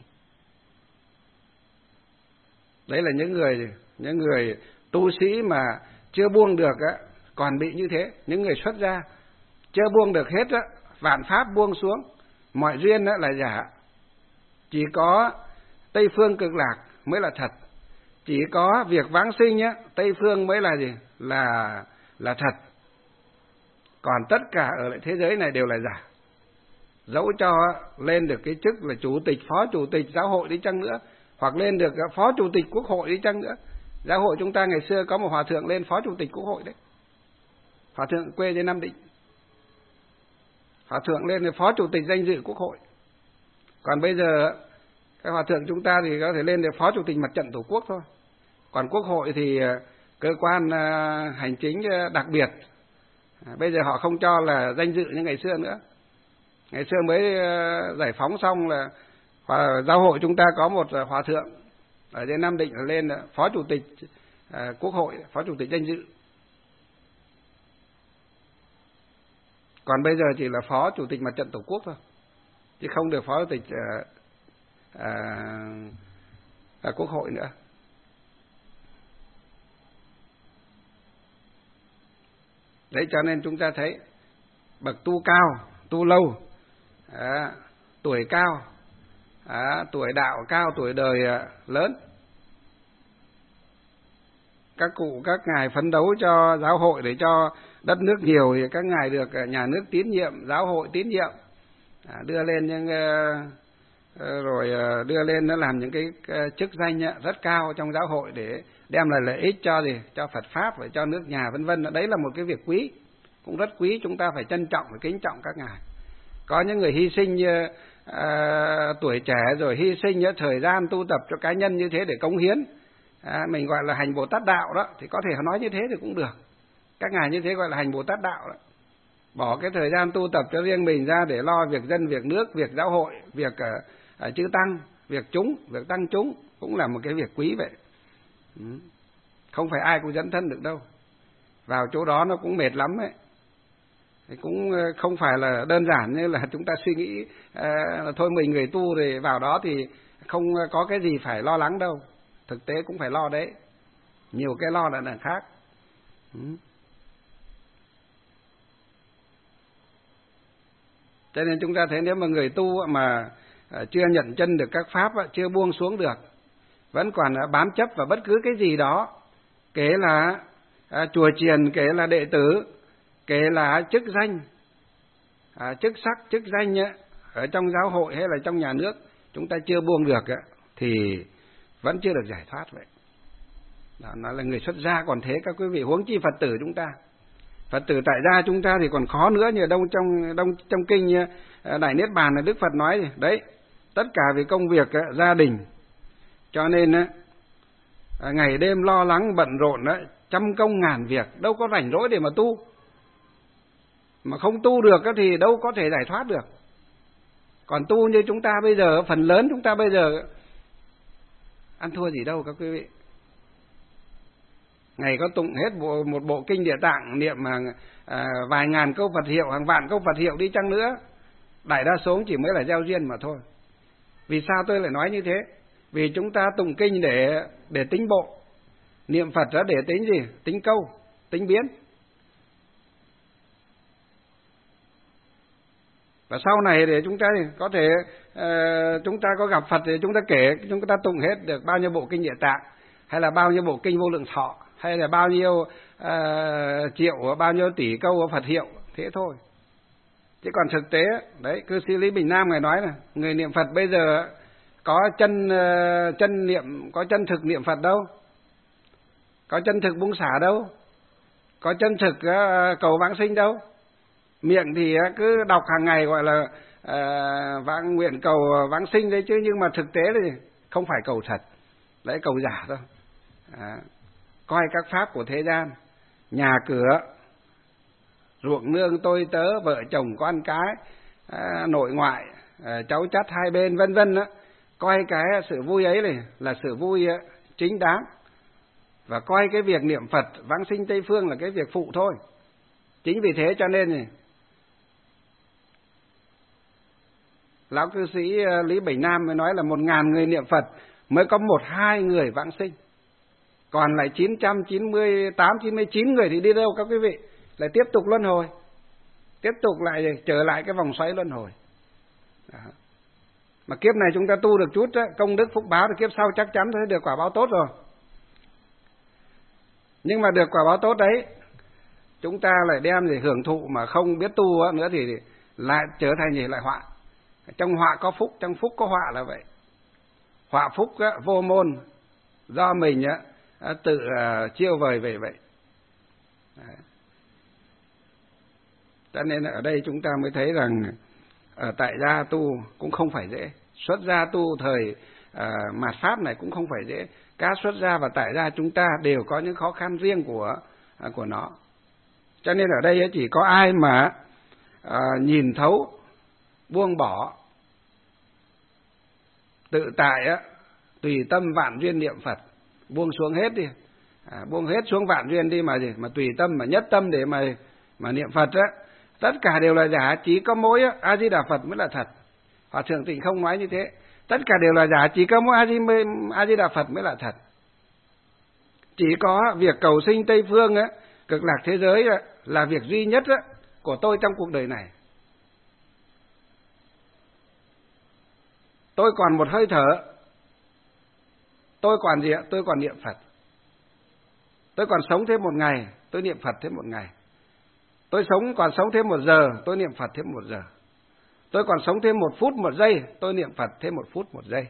Đấy là những người tu sĩ mà chưa buông được còn bị như thế. Những người xuất gia chưa buông được hết vạn pháp buông xuống, mọi duyên đó là giả. Chỉ có Tây phương cực lạc mới là thật. Chỉ có việc vãng sinh á, Tây phương mới là gì? Là thật. Còn tất cả ở lại thế giới này đều là giả. Dẫu cho lên được cái chức là chủ tịch, phó chủ tịch giáo hội đi chăng nữa, hoặc lên được phó chủ tịch quốc hội đi chăng nữa. Giáo hội chúng ta ngày xưa có một hòa thượng lên phó chủ tịch quốc hội đấy. Hòa thượng quê trên Nam Định. Hòa thượng lên là phó chủ tịch danh dự quốc hội. Còn bây giờ các hòa thượng chúng ta thì có thể lên được phó chủ tịch mặt trận tổ quốc thôi. Còn quốc hội thì cơ quan hành chính đặc biệt. Bây giờ họ không cho là danh dự như ngày xưa nữa. Ngày xưa mới giải phóng xong là giáo hội chúng ta có một hòa thượng ở trên Nam Định lên phó chủ tịch quốc hội, phó chủ tịch danh dự. Còn bây giờ chỉ là phó chủ tịch mặt trận tổ quốc thôi, chứ không được phó chủ tịch quốc hội nữa. Đấy, cho nên chúng ta thấy bậc tu cao, tu lâu, tuổi cao, tuổi đạo cao, tuổi đời lớn. Các cụ, các ngài phấn đấu cho giáo hội để cho đất nước nhiều thì các ngài được nhà nước tín nhiệm, giáo hội tín nhiệm, đưa lên những rồi đưa lên nó làm những cái chức danh rất cao trong giáo hội để đem lại lợi ích cho gì, cho Phật pháp và cho nước nhà vân vân. Đấy là một cái việc quý, cũng rất quý, chúng ta phải trân trọng và kính trọng các ngài. Có những người hy sinh tuổi trẻ rồi hy sinh thời gian tu tập cho cá nhân như thế để cống hiến, mình gọi là hành Bồ Tát đạo đó, thì có thể nói như thế thì cũng được. Các ngài như thế gọi là hành Bồ Tát đạo đó. Bỏ cái thời gian tu tập cho riêng mình ra để lo việc dân, việc nước, việc giáo hội, việc chư tăng, việc chúng, việc tăng chúng, cũng là một cái việc quý vậy. Không phải ai cũng dẫn thân được đâu. Vào chỗ đó nó cũng mệt lắm ấy. Cũng không phải là đơn giản như là chúng ta suy nghĩ là thôi mình người tu thì vào đó thì không có cái gì phải lo lắng đâu. Thực tế cũng phải lo đấy. Nhiều cái lo là khác. Cho nên chúng ta thấy nếu mà người tu mà chưa nhận chân được các pháp, chưa buông xuống được, vẫn còn bám chấp vào bất cứ cái gì đó, kể là chùa chiền, kể là đệ tử, kể là chức danh, chức sắc, chức danh ở trong giáo hội hay là trong nhà nước, chúng ta chưa buông được thì vẫn chưa được giải thoát vậy. Đó, nó là người xuất gia còn thế các quý vị, huống chi Phật tử chúng ta. Phật tử tại gia chúng ta thì còn khó nữa, như trong kinh Đại Niết Bàn là Đức Phật nói đấy, tất cả vì công việc gia đình, cho nên ngày đêm lo lắng bận rộn trăm công ngàn việc, đâu có rảnh rỗi để mà tu. Mà không tu được thì đâu có thể giải thoát được. Còn tu như chúng ta bây giờ, phần lớn chúng ta bây giờ ăn thua gì đâu các quý vị. Ngày có tụng hết một bộ kinh Địa Tạng, niệm vài ngàn câu Phật hiệu, hàng vạn câu Phật hiệu đi chăng nữa, đại đa số chỉ mới là gieo duyên mà thôi. Vì sao tôi lại nói như thế? Vì chúng ta tụng kinh để tính bộ, niệm Phật đó để tính gì? Tính câu, tính biến. Và sau này để chúng ta có thể chúng ta có gặp Phật thì chúng ta kể, chúng ta tụng hết được bao nhiêu bộ kinh Địa Tạng, hay là bao nhiêu bộ kinh Vô Lượng Thọ, hay là bao nhiêu triệu, bao nhiêu tỷ câu Phật hiệu, thế thôi. Chứ còn thực tế đấy, cư sĩ Lý Bình Nam ngài nói là người niệm Phật bây giờ có chân niệm, có chân thực niệm Phật đâu, có chân thực buông xả đâu, có chân thực cầu vãng sinh đâu. Miệng thì cứ đọc hàng ngày gọi là nguyện cầu vãng sinh đấy chứ, nhưng mà thực tế thì không phải cầu thật, đấy cầu giả thôi. Coi các pháp của thế gian, nhà cửa, ruộng nương tôi tớ, vợ chồng con cái, nội ngoại, cháu chắt hai bên vân vân đó, coi cái sự vui ấy này là sự vui chính đáng, và coi cái việc niệm Phật vãng sinh Tây phương là cái việc phụ thôi. Chính vì thế cho nên này, lão cư sĩ Lý Bình Nam mới nói là 1000 người niệm Phật mới có 1-2 người vãng sinh, còn lại 998, 99 người thì đi đâu các quý vị? Lại tiếp tục luân hồi, tiếp tục lại trở lại cái vòng xoáy luân hồi. Đó. Mà kiếp này chúng ta tu được chút đó, công đức phúc báo thì kiếp sau chắc chắn sẽ được quả báo tốt rồi. Nhưng mà được quả báo tốt đấy, chúng ta lại đem để hưởng thụ mà không biết tu nữa thì lại trở thành gì, lại họa. Trong họa có phúc, trong phúc có họa là vậy. Họa phúc vô môn, do mình tự chiêu vời về vậy. Đấy. Cho nên ở đây chúng ta mới thấy rằng ở tại gia tu cũng không phải dễ, xuất gia tu thời mạt pháp này cũng không phải dễ. Các xuất gia và tại gia chúng ta đều có những khó khăn riêng của nó. Cho nên ở đây chỉ có ai mà nhìn thấu, buông bỏ, tự tại tùy tâm vạn duyên niệm Phật, buông xuống hết đi, buông hết xuống vạn duyên đi mà gì, mà tùy tâm, mà nhất tâm để mà niệm Phật tất cả đều là giả, chỉ có mỗi A Di Đà Phật mới là thật. Hòa thượng Tịnh không nói như thế, tất cả đều là giả, chỉ có mỗi A Di Đà Phật mới là thật. Chỉ có việc cầu sinh Tây phương cực lạc thế giới là việc duy nhất của tôi trong cuộc đời này. Tôi còn một hơi thở, tôi còn gì ạ? Tôi còn niệm Phật. Tôi còn sống thêm một ngày, tôi niệm Phật thêm một ngày. Tôi còn sống thêm 1 giờ, tôi niệm Phật thêm 1 giờ. Tôi còn sống thêm 1 phút 1 giây, tôi niệm Phật thêm 1 phút 1 giây.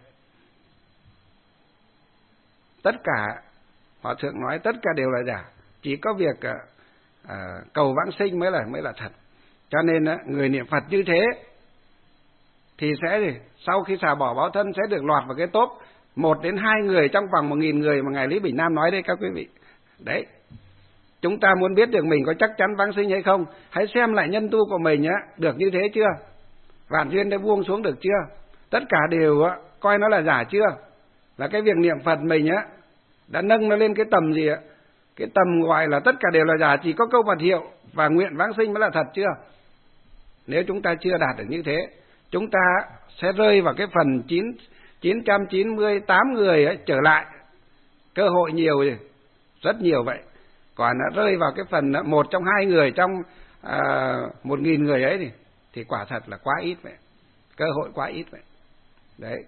Tất cả, Hòa thượng nói tất cả đều là giả, chỉ có việc cầu vãng sinh mới là thật. Cho nên người niệm Phật như thế thì sẽ sau khi xả bỏ báo thân sẽ được lọt vào cái top 1 đến 2 người trong vòng 1000 người mà ngài Lý Bình Nam nói đây các quý vị. Đấy. Chúng ta muốn biết được mình có chắc chắn vãng sinh hay không, hãy xem lại nhân tu của mình được như thế chưa? Vạn duyên đã buông xuống được chưa? Tất cả đều coi nó là giả chưa? Và cái việc niệm Phật mình đã nâng nó lên cái tầm gì ạ? Cái tầm gọi là tất cả đều là giả, chỉ có câu Phật hiệu và nguyện vãng sinh mới là thật chưa? Nếu chúng ta chưa đạt được như thế, chúng ta sẽ rơi vào cái phần 998 người trở lại. Cơ hội nhiều rồi, rất nhiều vậy. Còn rơi vào cái phần 1 trong 2 người trong 1000 người ấy thì quả thật là quá ít vậy. Cơ hội quá ít vậy. Đấy.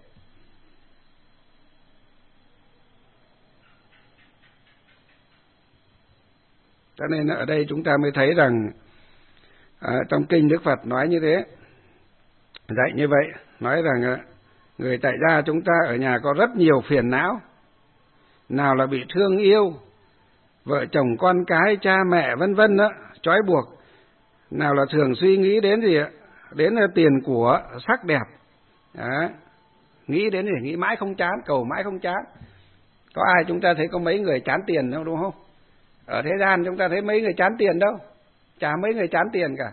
Cho nên ở đây chúng ta mới thấy rằng trong kinh Đức Phật nói như thế, dạy như vậy, nói rằng người tại gia chúng ta ở nhà có rất nhiều phiền não, nào là bị thương yêu, vợ chồng con cái, cha mẹ vân vân trói buộc, nào là thường suy nghĩ đến gì ạ? Đến tiền của, sắc đẹp. Đó. Nghĩ đến gì? Nghĩ mãi không chán, cầu mãi không chán. Có ai chúng ta thấy có mấy người chán tiền đâu, đúng không? Ở thế gian chúng ta thấy mấy người chán tiền đâu, chả mấy người chán tiền cả.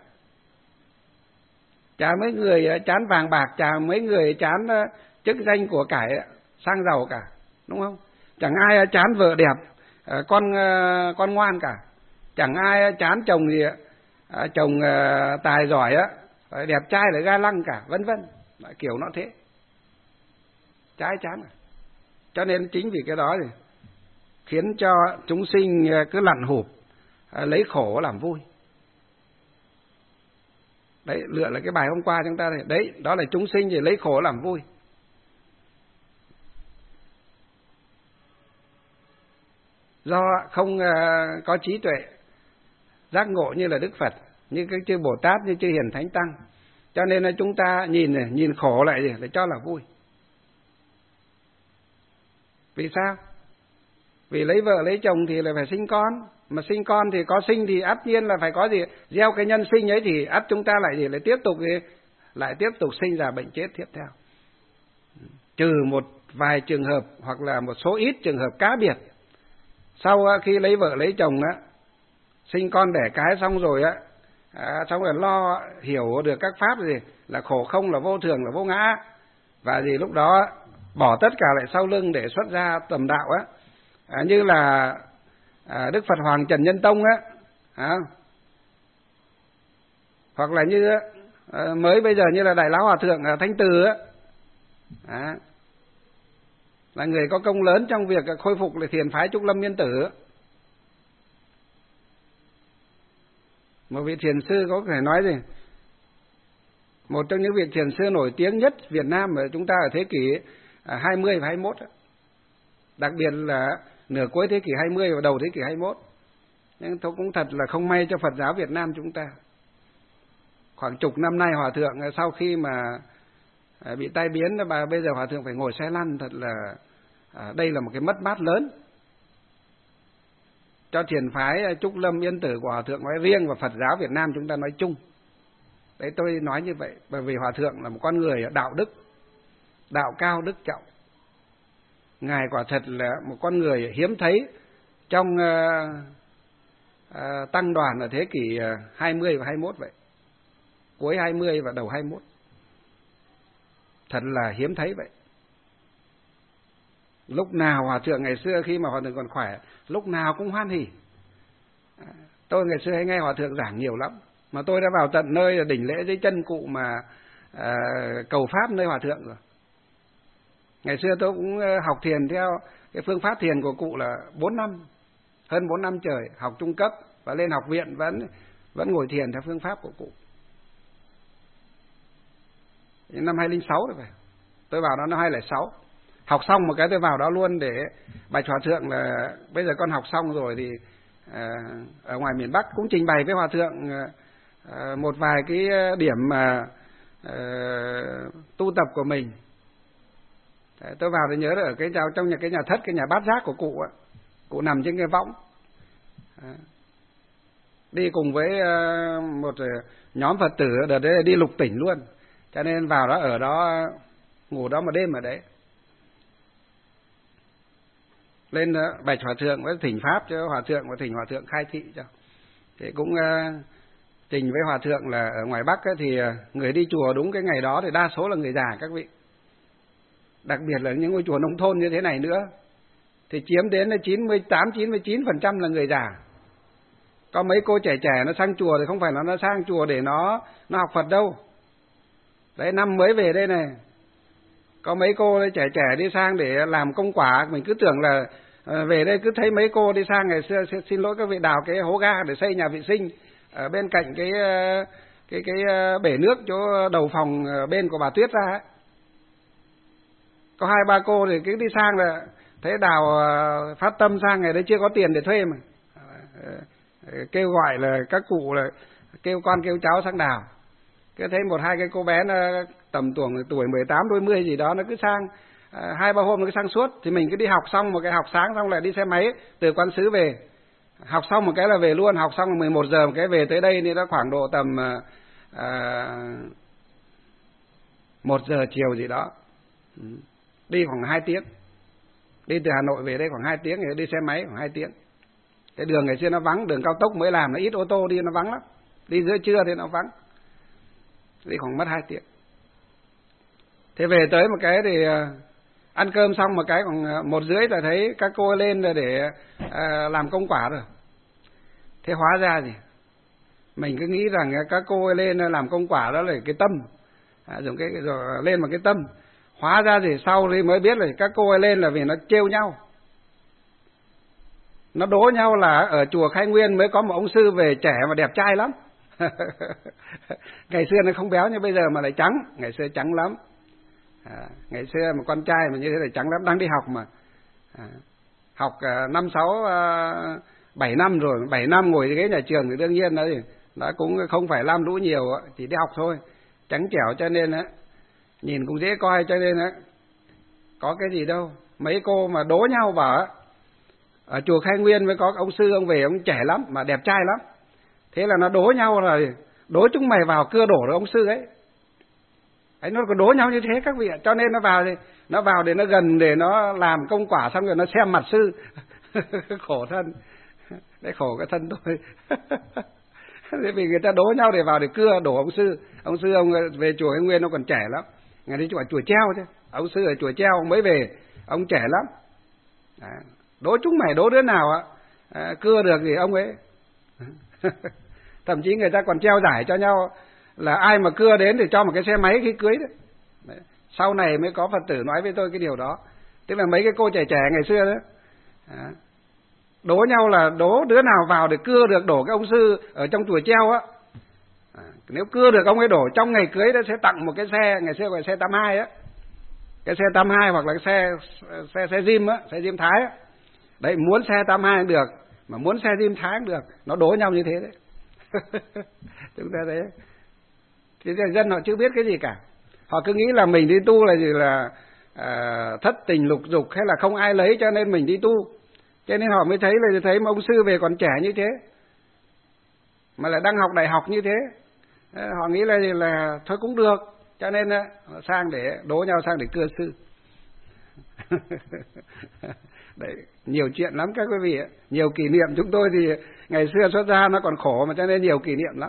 Chả mấy người chán vàng bạc, chả mấy người chán chức danh của cải sang giàu cả, đúng không? Chẳng ai chán vợ đẹp, con ngoan cả. Chẳng ai chán chồng gì chồng tài giỏi đẹp trai lại ga lăng cả, vân vân. Kiểu nó thế. Chả ai chán. Cho nên chính vì cái đó thì khiến cho chúng sinh cứ lặn hụp, lấy khổ làm vui. Đấy, lựa là cái bài hôm qua chúng ta thấy. Đấy, đó là chúng sinh thì lấy khổ làm vui. Do không có trí tuệ, giác ngộ như là Đức Phật, như các chư Bồ Tát, như chư Hiền Thánh Tăng. Cho nên là chúng ta nhìn khổ lại để cho là vui. Vì sao? Vì lấy vợ lấy chồng thì là phải sinh con, mà sinh con thì có sinh thì ắt nhiên là phải có gì, gieo cái nhân sinh ấy thì ắt chúng ta lại tiếp tục sinh ra bệnh chết tiếp theo. Trừ một vài trường hợp hoặc là một số ít trường hợp cá biệt, sau khi lấy vợ lấy chồng sinh con đẻ cái xong rồi xong rồi lo hiểu được các pháp gì là khổ không, là vô thường, là vô ngã, và gì lúc đó bỏ tất cả lại sau lưng để xuất ra tầm đạo như là Đức Phật Hoàng Trần Nhân Tông hoặc là như mới bây giờ như là Đại Lão Hòa Thượng Thanh Từ là người có công lớn trong việc khôi phục lại thiền phái Trúc Lâm Miên Tử. Một vị thiền sư có thể nói gì một trong những vị thiền sư nổi tiếng nhất Việt Nam ở chúng ta ở thế kỷ 20 và 21. Đặc biệt là nửa cuối thế kỷ 20 và đầu thế kỷ 21. Nhưng tôi cũng thật là không may cho Phật giáo Việt Nam chúng ta. Khoảng chục năm nay Hòa Thượng sau khi mà bị tai biến, bây giờ Hòa Thượng phải ngồi xe lăn, thật là đây là một cái mất mát lớn cho thiền phái Trúc Lâm Yên Tử của Hòa Thượng nói riêng và Phật giáo Việt Nam chúng ta nói chung. Đấy, tôi nói như vậy bởi vì Hòa Thượng là một con người đạo đức, đạo cao đức trọng. Ngài quả thật là một con người hiếm thấy trong tăng đoàn ở thế kỷ 20 và 21 vậy. Cuối 20 và đầu 21. Thật là hiếm thấy vậy. Lúc nào Hòa Thượng ngày xưa khi mà Hòa Thượng còn khỏe, lúc nào cũng hoan hỉ. Tôi ngày xưa hay nghe Hòa Thượng giảng nhiều lắm. Mà tôi đã vào tận nơi đỉnh lễ dưới chân cụ mà cầu pháp nơi Hòa Thượng rồi. Ngày xưa tôi cũng học thiền theo cái phương pháp thiền của cụ là 4 năm, hơn 4 năm trời, học trung cấp và lên học viện vẫn ngồi thiền theo phương pháp của cụ. Năm 2006 rồi phải. Tôi vào đó năm 2006. Học xong một cái tôi vào đó luôn để bạch Hòa Thượng là bây giờ con học xong rồi thì ở ngoài miền Bắc cũng trình bày với Hòa Thượng một vài cái điểm mà tu tập của mình. Tôi vào thì nhớ là ở trong cái nhà thất, cái nhà bát giác của cụ á, cụ nằm trên cái võng, đi cùng với một nhóm Phật tử đợt đấy đi lục tỉnh luôn, cho nên vào đó ở đó ngủ đó một đêm ở đấy. Lên bạch Hòa Thượng với thỉnh pháp cho Hòa Thượng và thỉnh Hòa Thượng khai thị cho. Thì cũng trình với Hòa Thượng là ở ngoài Bắc ấy, thì người đi chùa đúng cái ngày đó thì đa số là người già các vị. Đặc biệt là những ngôi chùa nông thôn như thế này nữa thì chiếm đến 98-99% là người già. Có mấy cô trẻ trẻ nó sang chùa thì không phải là nó sang chùa để nó học Phật đâu. Đấy, năm mới về đây này, có mấy cô trẻ trẻ đi sang để làm công quả. Mình cứ tưởng là về đây cứ thấy mấy cô đi sang, ngày xưa xin lỗi các vị, đào cái hố ga để xây nhà vệ sinh ở bên cạnh cái bể nước chỗ đầu phòng bên của bà Tuyết ra ấy. Có 2-3 cô thì cứ đi sang là thấy đào phát tâm sang, ngày đấy chưa có tiền để thuê mà kêu gọi là các cụ là kêu con kêu cháu sang đào. Cứ thấy 1-2 cái cô bé nó tầm tuổi 18 đôi 10 gì đó, nó cứ sang 2-3 hôm nó cứ sang suốt. Thì mình cứ đi học xong một cái, học sáng xong lại đi xe máy từ Quán Sứ về, học xong một cái là về luôn, học xong 11 giờ một cái về tới đây, thì nó khoảng độ tầm 1 giờ chiều gì đó. Đi khoảng 2 tiếng. Đi từ Hà Nội về đây khoảng 2 tiếng, thì đi xe máy khoảng 2 tiếng. Cái đường ngày xưa nó vắng, đường cao tốc mới làm, nó ít ô tô đi, nó vắng lắm. Đi giữa trưa thì nó vắng. Đi khoảng mất 2 tiếng. Thế về tới một cái thì ăn cơm xong một cái khoảng 1:30 là thấy các cô lên để làm công quả rồi. Thế hóa ra gì? Mình cứ nghĩ rằng các cô lên làm công quả đó là cái tâm, dùng cái rồi lên một cái tâm. Hóa ra thì sau thì mới biết là các cô ấy lên là vì nó trêu nhau. Nó đố nhau là ở chùa Khai Nguyên mới có một ông sư về trẻ và đẹp trai lắm. Ngày xưa nó không béo như bây giờ mà lại trắng, ngày xưa trắng lắm. Ngày xưa một con trai mà như thế là trắng lắm, đang đi học mà. Học 5, 6, 7 năm rồi, 7 năm ngồi ghế nhà trường thì đương nhiên nó cũng không phải lam lũ nhiều, chỉ đi học thôi. Trắng trẻo cho nên nhìn cũng dễ coi, cho nên có cái gì đâu. Mấy cô mà đố nhau bảo ở chùa Khai Nguyên mới có ông sư, ông về ông trẻ lắm mà đẹp trai lắm. Thế là nó đố nhau là đố chúng mày vào cưa đổ được ông sư ấy. Ấy, nó có đố nhau như thế các vị ạ. Cho nên nó vào để nó gần để nó làm công quả xong rồi nó xem mặt sư. Khổ thân. Đấy, khổ cái thân tôi. Thế vì người ta đố nhau để vào để cưa đổ ông sư. Ông sư ông về chùa Khai Nguyên nó còn trẻ lắm. Ngày đi chùa Treo chứ. Ông sư ở chùa Treo ông mới về, ông trẻ lắm. Đố chúng mày đố đứa nào cưa được thì ông ấy. Thậm chí người ta còn treo giải cho nhau là ai mà cưa đến thì cho một cái xe máy khi cưới đấy. Sau này mới có Phật tử nói với tôi cái điều đó. Tức là mấy cái cô trẻ trẻ ngày xưa đó đố nhau là đố đứa nào vào để cưa được đổ cái ông sư ở trong chùa Treo á. Nếu cưa được ông ấy đổ trong ngày cưới đó sẽ tặng một cái xe, ngày xưa gọi xe 82 á, cái xe 82 hoặc là cái xe Jim á, xe Jim Thái á. Đấy, muốn xe 82 cũng được, mà muốn xe Jim Thái cũng được, nó đố nhau như thế đấy. Chúng ta thấy, thì dân họ chưa biết cái gì cả, họ cứ nghĩ là mình đi tu là gì là thất tình lục dục hay là không ai lấy cho nên mình đi tu, cho nên họ mới thấy là thấy mà ông sư về còn trẻ như thế, mà lại đang học đại học như thế, họ nghĩ là thôi cũng được, cho nên họ sang để đố nhau sang để cưa sư. Đấy, nhiều chuyện lắm các quý vị ạ, nhiều kỷ niệm. Chúng tôi thì ngày xưa xuất gia nó còn khổ mà, cho nên nhiều kỷ niệm lắm.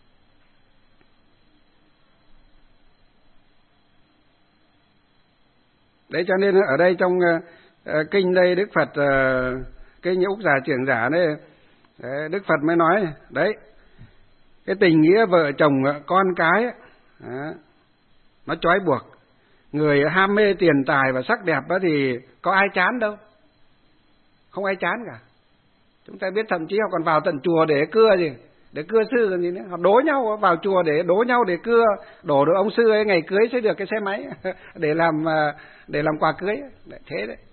Đấy, cho nên ở đây trong kinh đây Đức Phật, kinh Úc Già Trưởng Giả đây, Đức Phật mới nói đấy, cái tình nghĩa vợ chồng con cái nó trói buộc. Người ham mê tiền tài và sắc đẹp đó thì có ai chán đâu, không ai chán cả. Chúng ta biết thậm chí họ còn vào tận chùa để cưa gì, để cưa sư còn gì nữa. Họ đố nhau vào chùa để đố nhau để cưa, đổ được ông sư ấy ngày cưới sẽ được cái xe máy để làm quà cưới. Đấy, thế đấy.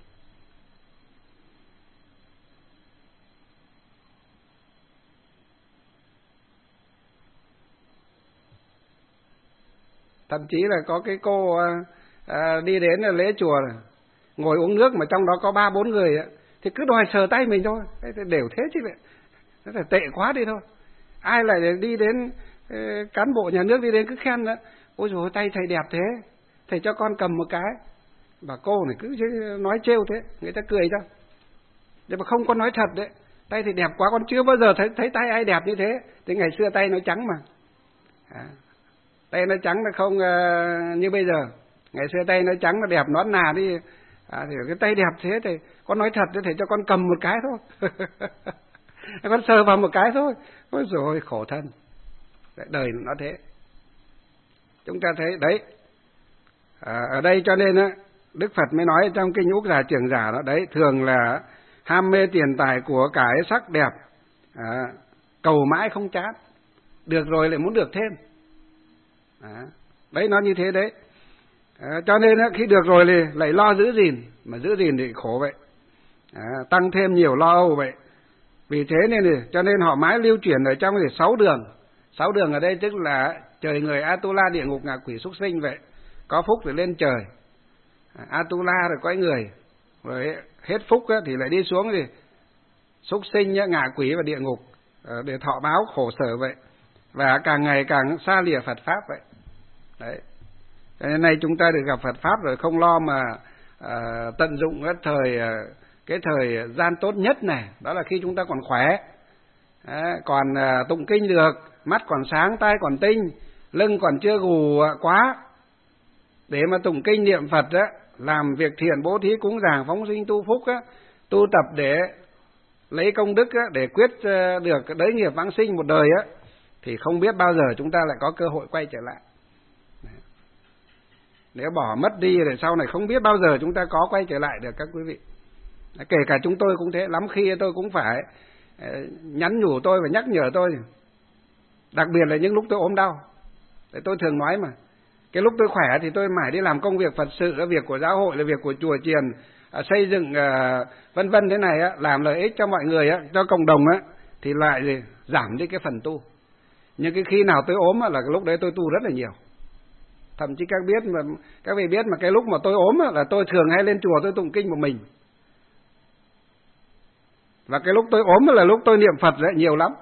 Thậm chí là có cái cô đi đến lễ chùa này, ngồi uống nước mà trong đó có 3-4 người thì cứ đòi sờ tay mình thôi. Đều thế chứ vậy, nó là tệ quá đi thôi. Ai lại đi đến cán bộ nhà nước đi đến cứ khen đó, ôi dồi tay thầy đẹp thế, thầy cho con cầm một cái. Bà cô này cứ nói trêu thế, người ta cười cho. Nhưng mà không có nói thật đấy, tay thì đẹp quá, con chưa bao giờ thấy tay ai đẹp như thế. Thì ngày xưa tay nó trắng mà, tay nó trắng là không như bây giờ. Ngày xưa tay nó trắng nó đẹp nõn nà đi, thì cái tay đẹp thế thì con nói thật thì cho con cầm một cái thôi. Con sờ vào một cái thôi. Ôi dồi khổ thân. Đời nó thế. Chúng ta thấy đấy, ở đây cho nên Đức Phật mới nói trong kinh Úc Già Trưởng Giả đó, đấy, thường là ham mê tiền tài của cái sắc đẹp, cầu mãi không chán, được rồi lại muốn được thêm. Đấy, nó như thế đấy. Cho nên khi được rồi thì lại lo giữ gìn, mà giữ gìn thì khổ vậy, tăng thêm nhiều lo âu vậy. Vì thế nên thì cho nên họ mãi lưu chuyển ở trong thì 6 đường. 6 đường ở đây tức là trời người, Atula, địa ngục, ngạ quỷ, súc sinh vậy. Có phúc thì lên trời, Atula rồi cõi người, rồi hết phúc thì lại đi xuống thì súc sinh, ngạ quỷ và địa ngục để thọ báo khổ sở vậy, và càng ngày càng xa lìa Phật pháp vậy. Đấy. Hôm nay chúng ta được gặp Phật pháp rồi, không lo mà tận dụng cái thời gian tốt nhất này, đó là khi chúng ta còn khỏe, còn tụng kinh được, mắt còn sáng, tai còn tinh, lưng còn chưa gù quá, để mà tụng kinh niệm Phật làm việc thiện, bố thí cúng dường, phóng sinh tu phúc tu tập để lấy công đức để quyết được đới nghiệp vãng sinh một đời thì không biết bao giờ chúng ta lại có cơ hội quay trở lại. Nếu bỏ mất đi thì sau này không biết bao giờ chúng ta có quay trở lại được các quý vị. Kể cả chúng tôi cũng thế, lắm khi tôi cũng phải nhắn nhủ tôi và nhắc nhở tôi. Đặc biệt là những lúc tôi ốm đau. Để tôi thường nói mà, cái lúc tôi khỏe thì tôi mãi đi làm công việc Phật sự, việc của giáo hội, là việc của chùa chiền, xây dựng vân vân thế này làm lợi ích cho mọi người cho cộng đồng thì lại giảm đi cái phần tu. Nhưng cái khi nào tôi ốm là cái lúc đấy tôi tu rất là nhiều. Thậm chí các vị biết mà cái lúc mà tôi ốm là tôi thường hay lên chùa tôi tụng kinh một mình. Và cái lúc tôi ốm là lúc tôi niệm Phật nhiều lắm.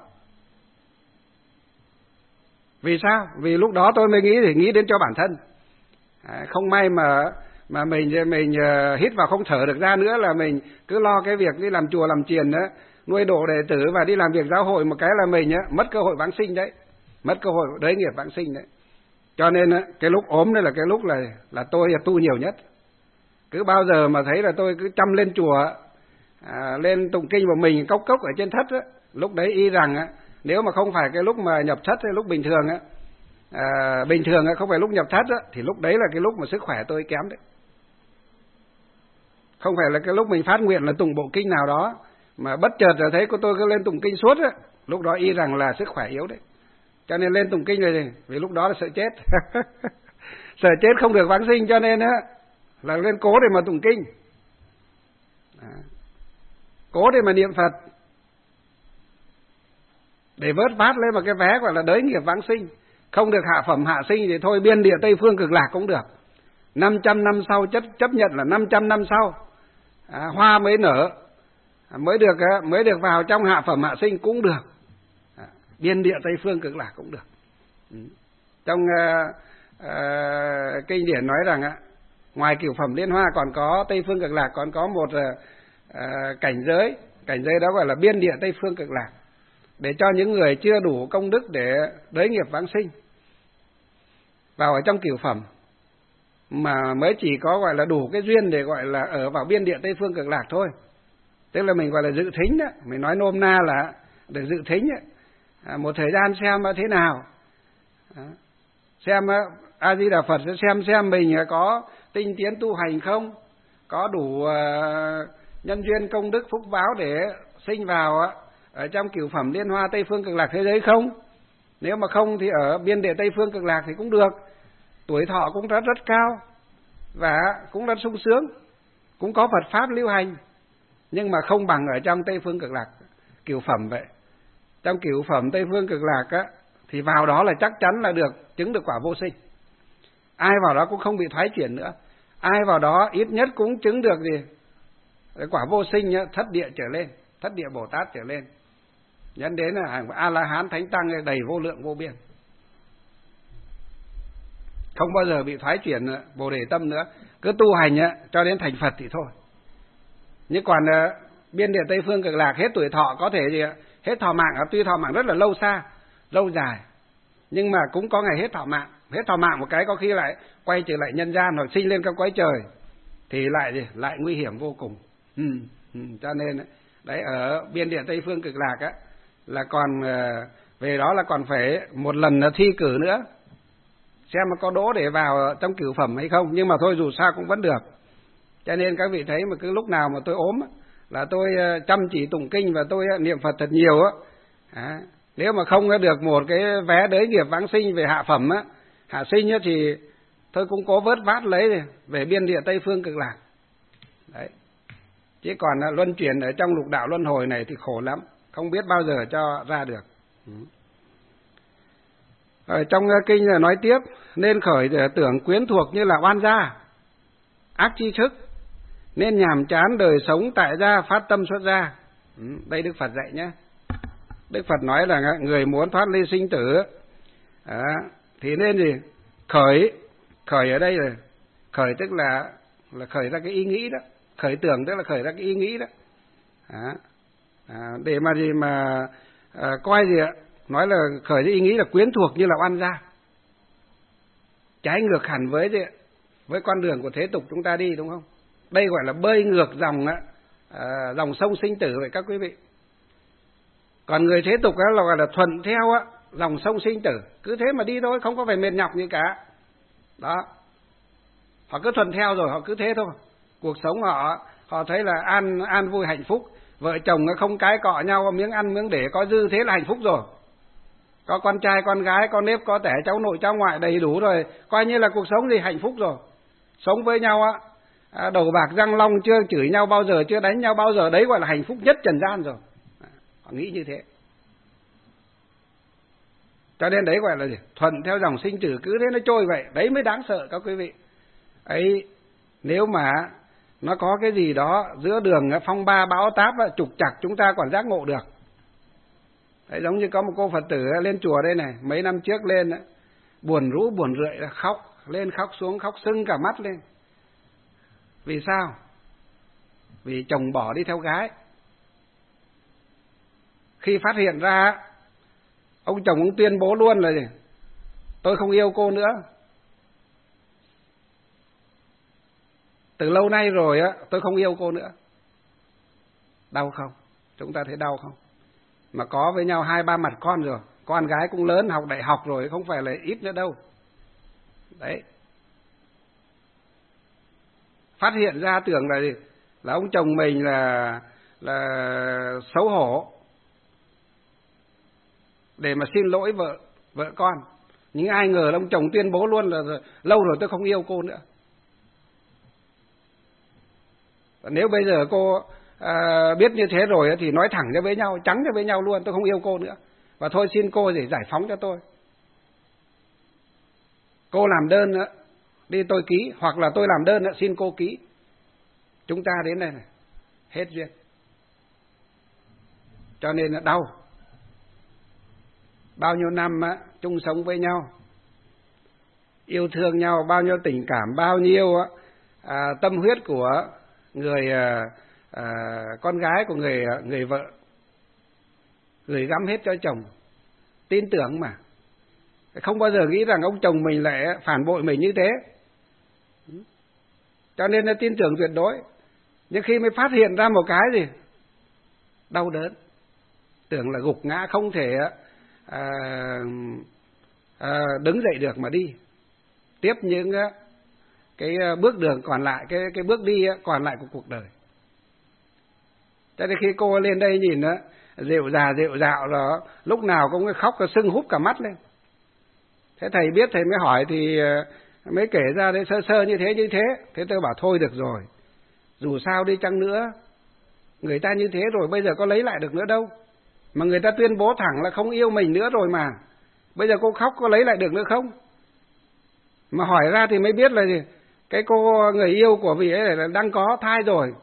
Vì sao? Vì lúc đó tôi mới nghĩ đến cho bản thân. Không may mà mình hít vào không thở được ra nữa là mình cứ lo cái việc đi làm chùa làm chiền nuôi độ đệ tử và đi làm việc giáo hội một cái là mình mất cơ hội vãng sinh đấy, mất cơ hội đới nghiệp vãng sinh đấy. Cho nên cái lúc ốm đây là cái lúc là tôi tu nhiều nhất. Cứ bao giờ mà thấy là tôi cứ chăm lên chùa, lên tụng kinh của mình cốc ở trên thất lúc đấy y rằng nếu mà không phải cái lúc mà nhập thất hay lúc bình thường bình thường không phải lúc nhập thất thì lúc đấy là cái lúc mà sức khỏe tôi kém đấy. Không phải là cái lúc mình phát nguyện là tụng bộ kinh nào đó mà bất chợt là thấy cô tôi cứ lên tụng kinh suốt lúc đó y rằng là sức khỏe yếu đấy. Cho nên lên tụng kinh rồi, vì lúc đó là sợ chết. Sợ chết không được vãng sinh, cho nên á là lên cố để mà tụng kinh. Cố để mà niệm Phật, để vớt vát lên một cái vé gọi là đới nghiệp vãng sinh. Không được hạ phẩm hạ sinh thì thôi, biên địa Tây Phương Cực Lạc cũng được. 500 năm sau chấp nhận là 500 năm sau hoa mới nở, mới được vào trong hạ phẩm hạ sinh cũng được. Biên địa Tây Phương Cực Lạc cũng được. Trong kinh điển nói rằng ngoài cửu phẩm Liên Hoa còn có Tây Phương Cực Lạc, còn có một cảnh giới đó gọi là biên địa Tây Phương Cực Lạc, để cho những người chưa đủ công đức để đới nghiệp vãng sinh vào ở trong cửu phẩm, mà mới chỉ có gọi là đủ cái duyên để gọi là ở vào biên địa Tây Phương Cực Lạc thôi. Tức là mình gọi là dự thính đó, mình nói nôm na là được dự thính ấy. Một thời gian xem thế nào, xem A Di Đà Phật sẽ xem mình có tinh tiến tu hành không, có đủ nhân duyên công đức phúc báo để sinh vào ở trong cửu phẩm Liên Hoa Tây Phương Cực Lạc thế giới không. Nếu mà không thì ở biên địa Tây Phương Cực Lạc thì cũng được, tuổi thọ cũng rất cao và cũng rất sung sướng, cũng có Phật pháp lưu hành, nhưng mà không bằng ở trong Tây Phương Cực Lạc cửu phẩm vậy. Trong cửu phẩm Tây Phương Cực Lạc thì vào đó là chắc chắn là chứng được quả vô sinh. Ai vào đó cũng không bị thoái chuyển nữa. Ai vào đó ít nhất cũng chứng được gì? Quả vô sinh thất địa trở lên, thất địa Bồ Tát trở lên. Dẫn đến là hàng A-la-hán Thánh Tăng đầy vô lượng vô biên. Không bao giờ bị thoái chuyển Bồ Đề tâm nữa. Cứ tu hành cho đến thành Phật thì thôi. Nhưng còn biên địa Tây Phương Cực Lạc hết tuổi thọ, có thể gì hết thọ mạng, tuy thọ mạng rất là lâu xa, lâu dài, nhưng mà cũng có ngày hết thọ mạng. Hết thọ mạng một cái có khi lại quay trở lại nhân gian hoặc sinh lên các cõi trời thì lại nguy hiểm vô cùng. Cho nên đấy, ở biên địa Tây Phương Cực Lạc là còn về đó là còn phải một lần thi cử nữa, xem mà có đỗ để vào trong cửu phẩm hay không. Nhưng mà thôi, dù sao cũng vẫn được. Cho nên các vị thấy mà cứ lúc nào mà tôi ốm là tôi chăm chỉ tụng kinh và tôi niệm Phật thật nhiều nếu mà không được một cái vé đới nghiệp vãng sinh về hạ phẩm hạ sinh thì tôi cũng cố vớt vát lấy về biên địa Tây Phương Cực Lạc. Đấy. Chứ còn luân chuyển ở trong lục đạo luân hồi này thì khổ lắm, không biết bao giờ cho ra được. Ở trong kinh là nói tiếp, nên khởi tưởng quyến thuộc như là oan gia, ác chi thức, nên nhàm chán đời sống tại gia, phát tâm xuất gia. Đây Đức Phật dạy nhé. Đức Phật nói là người muốn thoát ly sinh tử thì nên gì? Khởi ở đây là khởi, tức là khởi ra cái ý nghĩ đó. Khởi tưởng tức là khởi ra cái ý nghĩ đó. Để mà gì mà coi gì ạ? Nói là khởi ra ý nghĩ là quyến thuộc như là oan gia, trái ngược hẳn với con đường của thế tục chúng ta đi, đúng không? Đây gọi là bơi ngược dòng sông sinh tử vậy các quý vị. Còn người thế tục là gọi là thuận theo dòng sông sinh tử, cứ thế mà đi thôi, không có phải mệt nhọc gì cả. Đó, họ cứ thuận theo rồi họ cứ thế thôi. Cuộc sống họ thấy là an vui hạnh phúc, vợ chồng không cái cọ nhau, miếng ăn miếng để có dư, thế là hạnh phúc rồi. Có con trai con gái, con nếp có tẻ, cháu nội cháu ngoại đầy đủ rồi, coi như là cuộc sống gì hạnh phúc rồi. Sống với nhau đầu bạc răng long, chưa chửi nhau bao giờ, chưa đánh nhau bao giờ, đấy gọi là hạnh phúc nhất trần gian rồi. Họ nghĩ như thế. Cho nên đấy gọi là gì? Thuận theo dòng sinh tử, cứ thế nó trôi vậy. Đấy mới đáng sợ các quý vị. Ấy, nếu mà nó có cái gì đó giữa đường phong ba bão táp trục trặc, chúng ta còn giác ngộ được. Đấy, giống như có một cô Phật tử lên chùa đây này, mấy năm trước lên buồn rũ buồn rượi, khóc lên khóc xuống, khóc sưng cả mắt lên. Vì sao? Vì chồng bỏ đi theo gái. Khi phát hiện ra, ông chồng cũng tuyên bố luôn là gì? Tôi không yêu cô nữa. Từ lâu nay rồi tôi không yêu cô nữa. Đau không? Chúng ta thấy đau không? Mà có với nhau 2-3 mặt con rồi, con gái cũng lớn, học đại học rồi, không phải là ít nữa đâu. Đấy. Phát hiện ra tưởng là gì? Là ông chồng mình là xấu hổ để mà xin lỗi vợ, vợ con. Nhưng ai ngờ ông chồng tuyên bố luôn là lâu rồi tôi không yêu cô nữa. Nếu bây giờ cô biết như thế rồi thì nói thẳng ra với nhau, trắng ra với nhau luôn, tôi không yêu cô nữa. Và thôi xin cô để giải phóng cho tôi. Cô làm đơn đi tôi ký, hoặc là tôi làm đơn xin cô ký. Chúng ta đến đây này, hết duyên. Cho nên là đau. Bao nhiêu năm chung sống với nhau, yêu thương nhau, bao nhiêu tình cảm, bao nhiêu tâm huyết của người con gái, của người vợ gửi gắm hết cho chồng, tin tưởng mà, không bao giờ nghĩ rằng ông chồng mình lại phản bội mình như thế. Cho nên là tin tưởng tuyệt đối. Nhưng khi mới phát hiện ra một cái gì đau đớn, tưởng là gục ngã không thể đứng dậy được mà đi tiếp những cái bước đường còn lại, cái bước đi còn lại của cuộc đời. Cho nên khi cô lên đây nhìn rệu rạo rồi, lúc nào cũng khóc sưng húp cả mắt lên. Thế thầy biết, thầy mới hỏi thì mới kể ra đấy sơ sơ như thế. Thế tôi bảo thôi được rồi, dù sao đi chăng nữa người ta như thế rồi, bây giờ có lấy lại được nữa đâu. Mà người ta tuyên bố thẳng là không yêu mình nữa rồi mà, bây giờ cô khóc có lấy lại được nữa không? Mà hỏi ra thì mới biết là gì, cái cô người yêu của vị ấy là đang có thai rồi.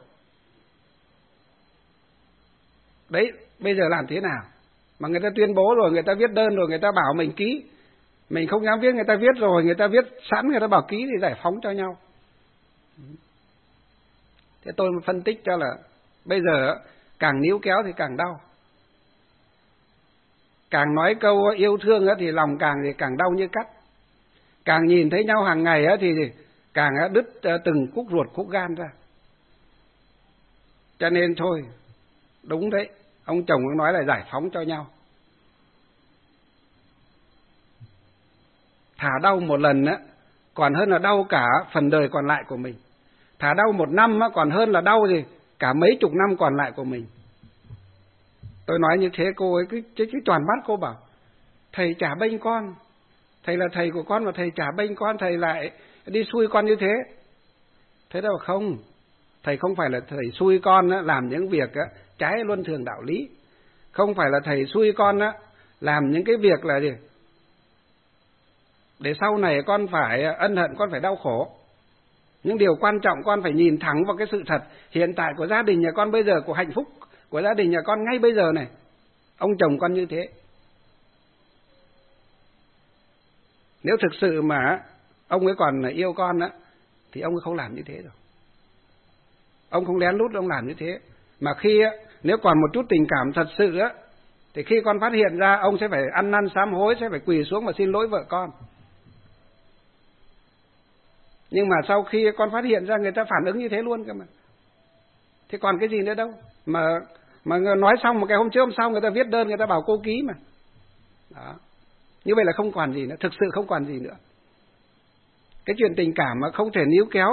Đấy, bây giờ làm thế nào? Mà người ta tuyên bố rồi, người ta viết đơn rồi, người ta bảo mình ký. Mình không dám viết, người ta viết rồi, người ta viết sẵn, người ta bảo ký thì giải phóng cho nhau. Thế tôi phân tích cho là bây giờ càng níu kéo thì càng đau. Càng nói câu yêu thương thì lòng càng đau như cắt. Càng nhìn thấy nhau hàng ngày thì càng đứt từng khúc ruột khúc gan ra. Cho nên thôi, đúng đấy, ông chồng cũng nói là giải phóng cho nhau. Thả đau một lần còn hơn là đau cả phần đời còn lại của mình. Thả đau một năm còn hơn là đau cả mấy chục năm còn lại của mình. Tôi nói như thế cô ấy cái tròn mắt, cô bảo thầy chả bênh con, thầy là thầy của con mà thầy chả bênh con, thầy lại đi xui con như thế. Thế đâu không, thầy không phải là thầy xui con làm những việc trái luân thường đạo lý, không phải là thầy xui con làm những cái việc là gì để sau này con phải ân hận, con phải đau khổ. Nhưng điều quan trọng con phải nhìn thẳng vào cái sự thật hiện tại của gia đình nhà con bây giờ, của hạnh phúc của gia đình nhà con ngay bây giờ này. Ông chồng con như thế. Nếu thực sự mà ông ấy còn yêu con thì ông ấy không làm như thế rồi. Ông không lén lút ông làm như thế. Mà khi nếu còn một chút tình cảm thật sự thì khi con phát hiện ra, ông sẽ phải ăn năn sám hối, sẽ phải quỳ xuống và xin lỗi vợ con. Nhưng mà sau khi con phát hiện ra, người ta phản ứng như thế luôn cơ mà. Thế còn cái gì nữa đâu. Mà nói xong một cái hôm trước hôm sau người ta viết đơn, người ta bảo cô ký mà. Đó. Như vậy là không còn gì nữa, thực sự không còn gì nữa. Cái chuyện tình cảm mà không thể níu kéo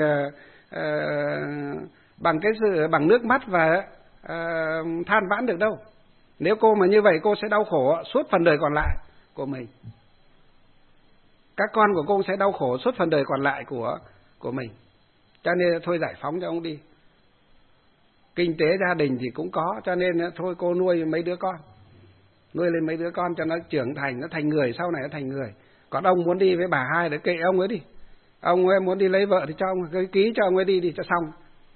bằng nước mắt và than vãn được đâu. Nếu cô mà như vậy, cô sẽ đau khổ suốt phần đời còn lại của mình. Các con của cô sẽ đau khổ suốt phần đời còn lại của mình. Cho nên thôi giải phóng cho ông đi. Kinh tế gia đình thì cũng có, cho nên thôi cô nuôi mấy đứa con. Nuôi lên mấy đứa con cho nó trưởng thành, nó thành người, sau này nó thành người. Còn ông muốn đi với bà hai để kệ ông ấy đi. Ông ấy muốn đi lấy vợ thì cho ông ký cho ông ấy đi cho xong.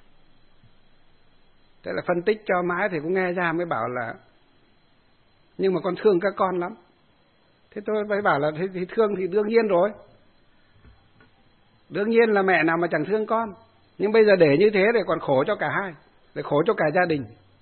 Thế là phân tích cho mãi thì cũng nghe ra mới bảo là nhưng mà con thương các con lắm. Thế tôi mới bảo là thì thương thì đương nhiên rồi. Đương nhiên là mẹ nào mà chẳng thương con. Nhưng bây giờ để như thế để còn khổ cho cả hai, để khổ cho cả gia đình.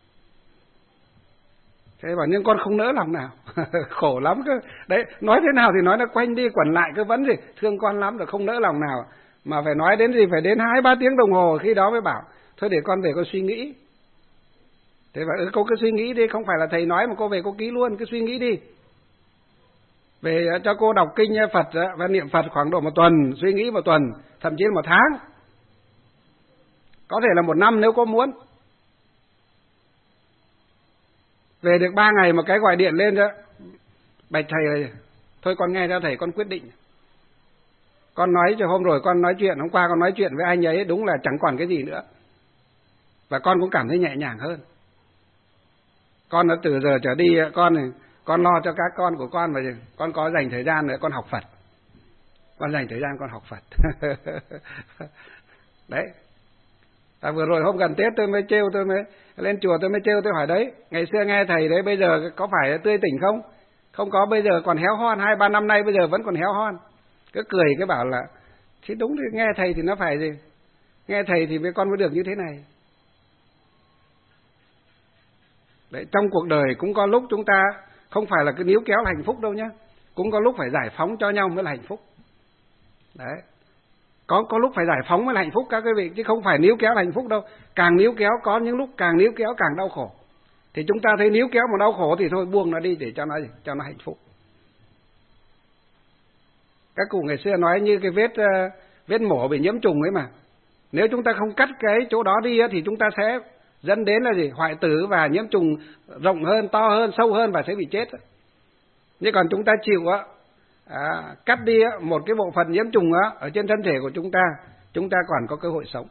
Thế bảo nhưng con không nỡ lòng nào. Khổ lắm cơ. Đấy, nói thế nào thì nói nó quanh đi quẩn lại cứ vấn gì thương con lắm rồi không nỡ lòng nào. Mà phải nói đến gì phải đến 2-3 tiếng đồng hồ, khi đó mới bảo thôi để con về con suy nghĩ. Thế bảo cô cứ suy nghĩ đi, không phải là thầy nói mà cô về cô ký luôn, cứ suy nghĩ đi. Về cho cô đọc kinh Phật và niệm Phật khoảng độ 1 tuần, suy nghĩ 1 tuần, thậm chí là 1 tháng. Có thể là 1 năm nếu cô muốn. Về được 3 ngày một cái gọi điện lên đó. Bạch thầy ơi, Thôi con nghe theo thầy, con quyết định. Con nói cho hôm rồi con nói chuyện, hôm qua con nói chuyện với anh ấy đúng là chẳng còn cái gì nữa. Và con cũng cảm thấy nhẹ nhàng hơn. Con đã từ giờ trở đi con lo cho các con của con, và con có dành thời gian để con học Phật. Con dành thời gian con học Phật. Đấy. Vừa rồi hôm gần Tết tôi mới lên chùa tôi mới trêu, tôi hỏi đấy, ngày xưa nghe thầy đấy bây giờ có phải tươi tỉnh không? Không có, bây giờ còn héo hon, 2-3 năm nay bây giờ vẫn còn héo hon. Cứ cười cái bảo là thì đúng, thì nghe thầy thì nó phải gì? Nghe thầy thì với con mới được như thế này. Đấy, trong cuộc đời cũng có lúc chúng ta không phải là cứ níu kéo là hạnh phúc đâu nhá. Cũng có lúc phải giải phóng cho nhau mới là hạnh phúc. Đấy. Có lúc phải giải phóng mới là hạnh phúc các quý vị, chứ không phải níu kéo là hạnh phúc đâu. Càng níu kéo, có những lúc càng níu kéo càng đau khổ. Thì chúng ta thấy níu kéo mà đau khổ thì thôi buông nó đi để cho nó hạnh phúc. Các cụ ngày xưa nói như cái vết mổ bị nhiễm trùng ấy mà. Nếu chúng ta không cắt cái chỗ đó đi thì chúng ta sẽ dẫn đến là gì? Hoại tử và nhiễm trùng rộng hơn, to hơn, sâu hơn và sẽ bị chết. Nhưng còn chúng ta chịu cắt đi một cái bộ phận nhiễm trùng ở trên thân thể của chúng ta còn có cơ hội sống.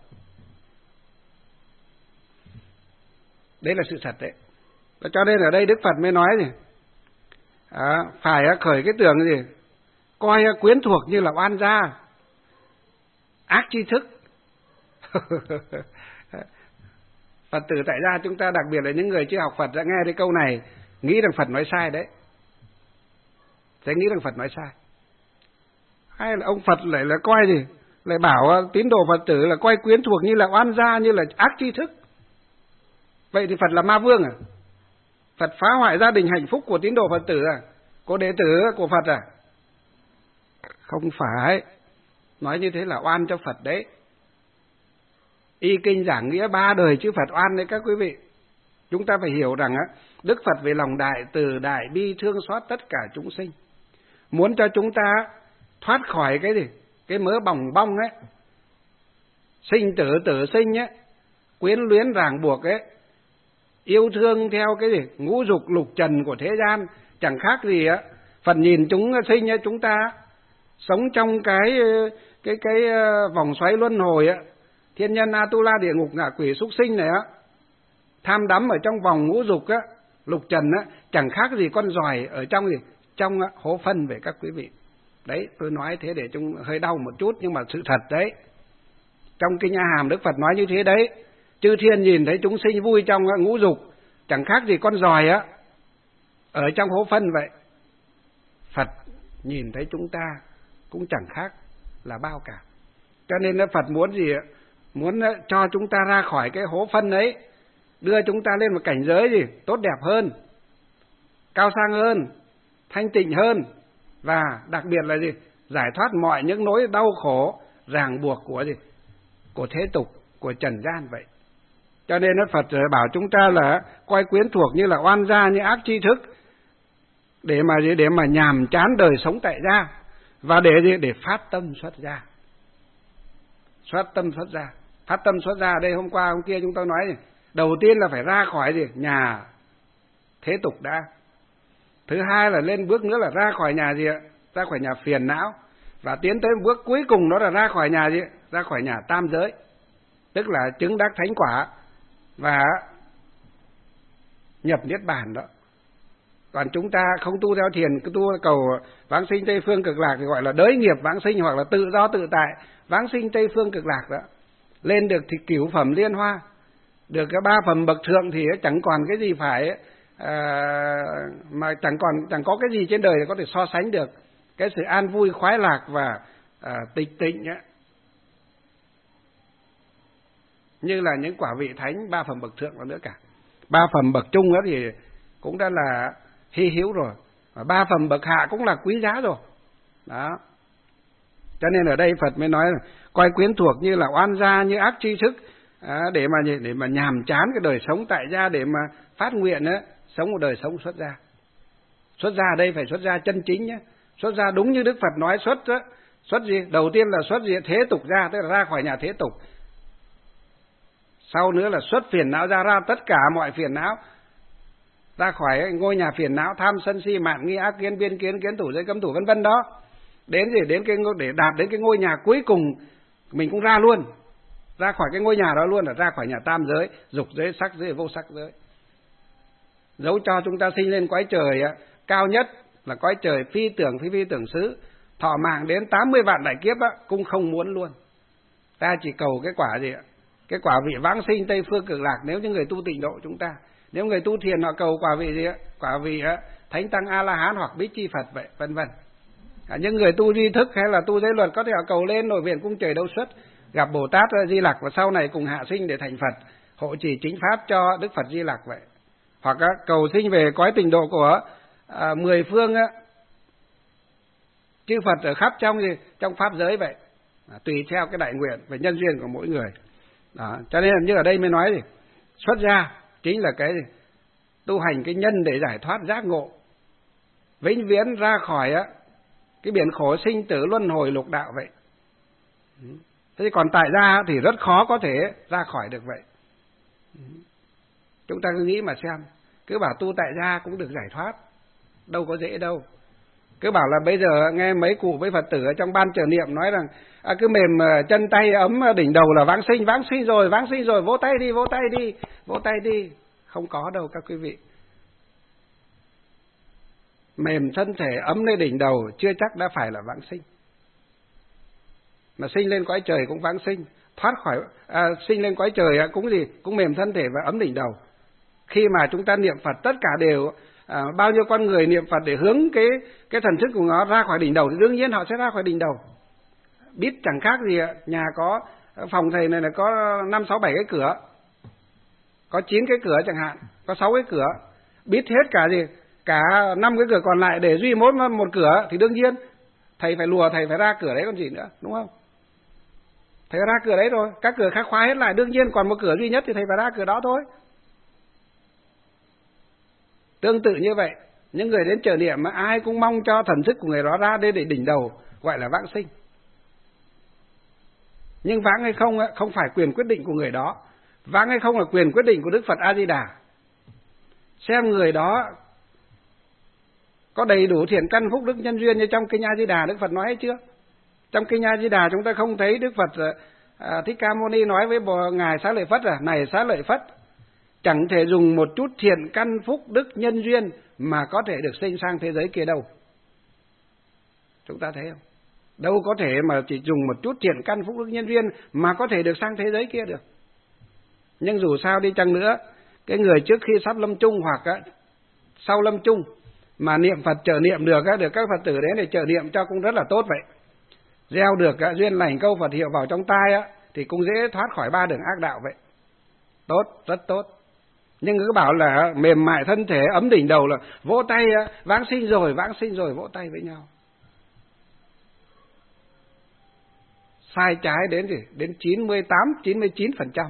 Đấy là sự thật đấy. Cho nên ở đây Đức Phật mới nói gì? Phải khởi cái tưởng gì? Coi quyến thuộc như là oan gia, ác tri thức. Phật tử tại gia chúng ta, đặc biệt là những người chưa học Phật, đã nghe cái câu này nghĩ rằng Phật nói sai đấy. Sẽ nghĩ rằng Phật nói sai. Hay là ông Phật lại là coi gì? Lại bảo tín đồ Phật tử là coi quyến thuộc như là oan gia, như là ác tri thức. Vậy thì Phật là ma vương à? Phật phá hoại gia đình hạnh phúc của tín đồ Phật tử à? Của đệ tử của Phật à? Không phải. Nói như thế là oan cho Phật đấy. Y kinh giảng nghĩa 3 đời chư Phật oan đấy các quý vị. Chúng ta phải hiểu rằng Đức Phật về lòng đại từ, đại bi, thương xót tất cả chúng sinh, muốn cho chúng ta thoát khỏi cái gì? Cái mớ bòng bong ấy, sinh tử tử sinh ấy, quyến luyến ràng buộc ấy, yêu thương theo cái gì? Ngũ dục lục trần của thế gian. Chẳng khác gì Phật nhìn chúng sinh chúng ta sống trong cái vòng xoáy luân hồi thiên nhân Atula, địa ngục, ngạ quỷ, súc sinh này tham đắm ở trong vòng ngũ dục lục trần chẳng khác gì con giòi ở trong gì? Trong hố phân về các quý vị. Đấy, tôi nói thế để chúng hơi đau một chút, nhưng mà sự thật đấy. Trong kinh A Hàm Đức Phật nói như thế đấy. Chư thiên nhìn thấy chúng sinh vui trong ngũ dục, chẳng khác gì con giòi ở trong hố phân vậy. Phật nhìn thấy chúng ta cũng chẳng khác là bao cả. Cho nên Phật muốn gì ạ? Muốn cho chúng ta ra khỏi cái hố phân ấy, đưa chúng ta lên một cảnh giới gì? Tốt đẹp hơn, cao sang hơn, thanh tịnh hơn, và đặc biệt là gì? Giải thoát mọi những nỗi đau khổ, ràng buộc của gì? Của thế tục, của trần gian vậy. Cho nên Phật bảo chúng ta là coi quyến thuộc như là oan gia, như ác tri thức, để mà nhàm chán đời sống tại gia, và để phát tâm xuất gia. Phát tâm xuất gia. Phát tâm xuất gia ở đây hôm qua hôm kia chúng tôi nói, đầu tiên là phải ra khỏi gì? Nhà thế tục đã. Thứ hai là lên bước nữa là ra khỏi nhà gì ạ? Ra khỏi nhà phiền não. Và tiến tới bước cuối cùng đó là ra khỏi nhà gì? Ra khỏi nhà tam giới. Tức là chứng đắc thánh quả và nhập niết bàn đó. Còn chúng ta không tu theo thiền, cứ tu cầu vãng sinh Tây Phương Cực Lạc thì gọi là đới nghiệp vãng sinh, hoặc là tự do tự tại vãng sinh Tây Phương Cực Lạc đó. Lên được thì cửu phẩm liên hoa, được cái 3 phẩm bậc thượng thì chẳng còn cái gì phải mà chẳng có cái gì trên đời để có thể so sánh được cái sự an vui khoái lạc và tịch tịnh như là những quả vị thánh 3 phẩm bậc thượng nữa cả. 3 phẩm bậc trung đó thì cũng đã là hy hữu rồi, và 3 phẩm bậc hạ cũng là quý giá rồi đó. Cho nên ở đây Phật mới nói là coi quyến thuộc như là oan gia, như ác tri thức, để mà nhàm chán cái đời sống tại gia, để mà phát nguyện sống một đời sống xuất gia. Xuất gia ở đây phải xuất gia chân chính nhé. Xuất gia đúng như Đức Phật nói, xuất gì? Đầu tiên là xuất gì? Thế tục ra, tức là ra khỏi nhà thế tục. Sau nữa là xuất phiền não ra tất cả mọi phiền não. ra khỏi ngôi nhà phiền não tham sân si mạn nghi ác kiến biên kiến kiến thủ giới cấm thủ vân vân đó, đến gì đến cái để đạt đến cái ngôi nhà cuối cùng mình cũng ra luôn, ra khỏi cái ngôi nhà đó luôn, là ra khỏi nhà tam giới, dục giới, sắc giới, vô sắc giới. Dẫu cho chúng ta sinh lên cõi trời cao nhất là cõi trời phi tưởng phi tưởng xứ, thọ mạng đến 80 vạn đại kiếp cũng không muốn luôn. Ta chỉ cầu cái quả gì ạ? Cái quả vị vãng sinh Tây Phương Cực Lạc nếu những người tu tịnh độ chúng ta. Nếu người tu thiền họ cầu quả vị gì ạ? Quả vị Thánh Tăng A La Hán hoặc Bích Chi Phật vậy, vân vân. Những người tu duy thức hay là tu giới luật có thể họ cầu lên nội viện cung trời đâu xuất, gặp Bồ Tát Di Lặc và sau này cùng hạ sinh để thành Phật, hộ trì chính pháp cho Đức Phật Di Lặc vậy. Hoặc cầu sinh về cõi tịnh độ của 10 phương chư Phật ở khắp trong pháp giới vậy. Tùy theo cái đại nguyện và nhân duyên của mỗi người. Đó, cho nên như ở đây mới nói gì? Xuất gia chính là cái gì? Tu hành cái nhân để giải thoát giác ngộ, vĩnh viễn ra khỏi cái biển khổ sinh tử luân hồi lục đạo vậy. Thế còn tại gia thì rất khó có thể ra khỏi được vậy. Chúng ta cứ nghĩ mà xem, cứ bảo tu tại gia cũng được giải thoát, đâu có dễ đâu. Cứ bảo là bây giờ nghe mấy cụ với Phật tử ở trong ban trợ niệm nói rằng cứ mềm chân tay ấm đỉnh đầu là vãng sinh rồi, vỗ tay đi. Không có đâu các quý vị. Mềm thân thể ấm lên đỉnh đầu chưa chắc đã phải là vãng sinh. Mà sinh lên cõi trời cũng vãng sinh, thoát khỏi sinh lên cõi trời cũng mềm thân thể và ấm đỉnh đầu. Khi mà chúng ta niệm Phật tất cả đều bao nhiêu con người niệm Phật để hướng cái thần thức của nó ra khỏi đỉnh đầu thì đương nhiên họ sẽ ra khỏi đỉnh đầu. Biết chẳng khác gì nhà có phòng thầy này là có 5, 6, 7 cái cửa, có 9 cái cửa chẳng hạn, có 6 cái cửa, biết hết cả 5 cái cửa còn lại để duy một cửa thì đương nhiên thầy phải lùa, thầy phải ra cửa đấy còn gì nữa, đúng không? Thầy ra cửa đấy rồi, các cửa khác khóa hết lại, đương nhiên còn một cửa duy nhất thì thầy phải ra cửa đó thôi. Tương tự như vậy, những người đến trợ niệm mà ai cũng mong cho thần thức của người đó ra đây để đỉnh đầu, gọi là vãng sinh. Nhưng vãng hay không phải quyền quyết định của người đó. Vãng hay không là quyền quyết định của Đức Phật A Di Đà. Xem người đó có đầy đủ thiện căn phúc đức nhân duyên như trong kinh A Di Đà Đức Phật nói hay chưa? Trong kinh A Di Đà chúng ta không thấy Đức Phật Thích Ca Mâu Ni nói với ngài Xá Lợi Phất này Xá Lợi Phất, chẳng thể dùng một chút thiện căn phúc đức nhân duyên mà có thể được sinh sang thế giới kia đâu. Chúng ta thấy không? Đâu có thể mà chỉ dùng một chút thiện căn phúc đức nhân duyên mà có thể được sang thế giới kia được. Nhưng dù sao đi chăng nữa, cái người trước khi sắp lâm chung hoặc sau lâm chung mà niệm Phật trợ niệm được các Phật tử đến để trợ niệm cho cũng rất là tốt vậy. Gieo được duyên lành câu Phật hiệu vào trong tai thì cũng dễ thoát khỏi 3 đường ác đạo vậy. Tốt, rất tốt. Nhưng cứ bảo là mềm mại thân thể ấm đỉnh đầu là vỗ tay vãng sinh rồi vỗ tay với nhau. Sai trái đến 98-99%.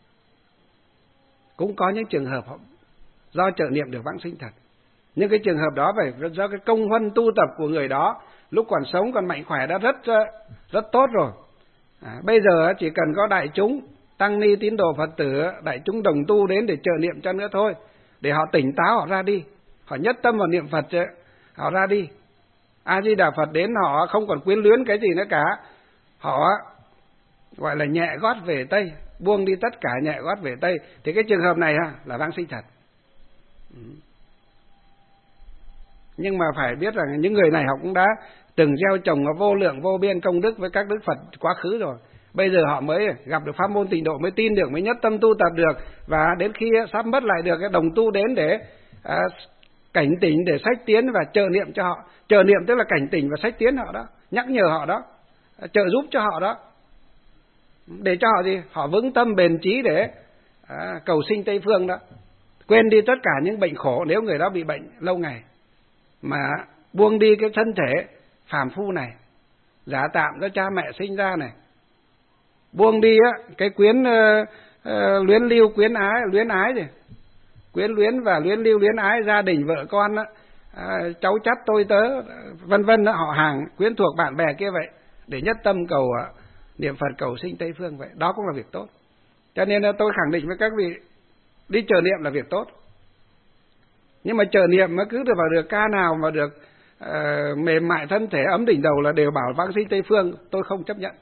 Cũng có những trường hợp do trợ niệm được vãng sinh thật. Nhưng cái trường hợp đó phải do cái công huân tu tập của người đó lúc còn sống còn mạnh khỏe đã rất tốt rồi. Bây giờ chỉ cần có đại chúng tăng ni tín đồ Phật tử, đại chúng đồng tu đến để trợ niệm cho nữa thôi, để họ tỉnh táo họ ra đi, họ nhất tâm vào niệm Phật họ ra đi. A Di Đà Phật đến họ không còn quyến luyến cái gì nữa cả, họ gọi là nhẹ gót về Tây, buông đi tất cả nhẹ gót về Tây, thì cái trường hợp này là vãng sinh thật. Nhưng mà phải biết rằng những người này họ cũng đã từng gieo trồng vô lượng vô biên công đức với các Đức Phật quá khứ rồi. Bây giờ họ mới gặp được pháp môn tịnh độ, mới tin được, mới nhất tâm tu tập được, và đến khi sắp mất lại được cái đồng tu đến để cảnh tỉnh, để sách tiến và trợ niệm cho họ. Trợ niệm tức là cảnh tỉnh và sách tiến họ đó, nhắc nhở họ đó, trợ giúp cho họ đó, để cho họ gì? Họ vững tâm bền chí để cầu sinh Tây Phương đó, quên đi tất cả những bệnh khổ nếu người đó bị bệnh lâu ngày, mà buông đi cái thân thể phàm phu này, giả tạm do cha mẹ sinh ra này, buông đi cái quyến luyến lưu luyến ái gì, quyến luyến và luyến lưu luyến ái gia đình vợ con cháu chắt tôi tớ vân vân họ hàng quyến thuộc bạn bè kia vậy, để nhất tâm cầu niệm Phật cầu sinh Tây Phương vậy. Đó cũng là việc tốt. Cho nên tôi khẳng định với các vị, đi trợ niệm là việc tốt. Nhưng mà trợ niệm nó cứ được ca nào mà được mềm mại thân thể ấm đỉnh đầu là đều bảo vãng sinh Tây Phương, tôi không chấp nhận.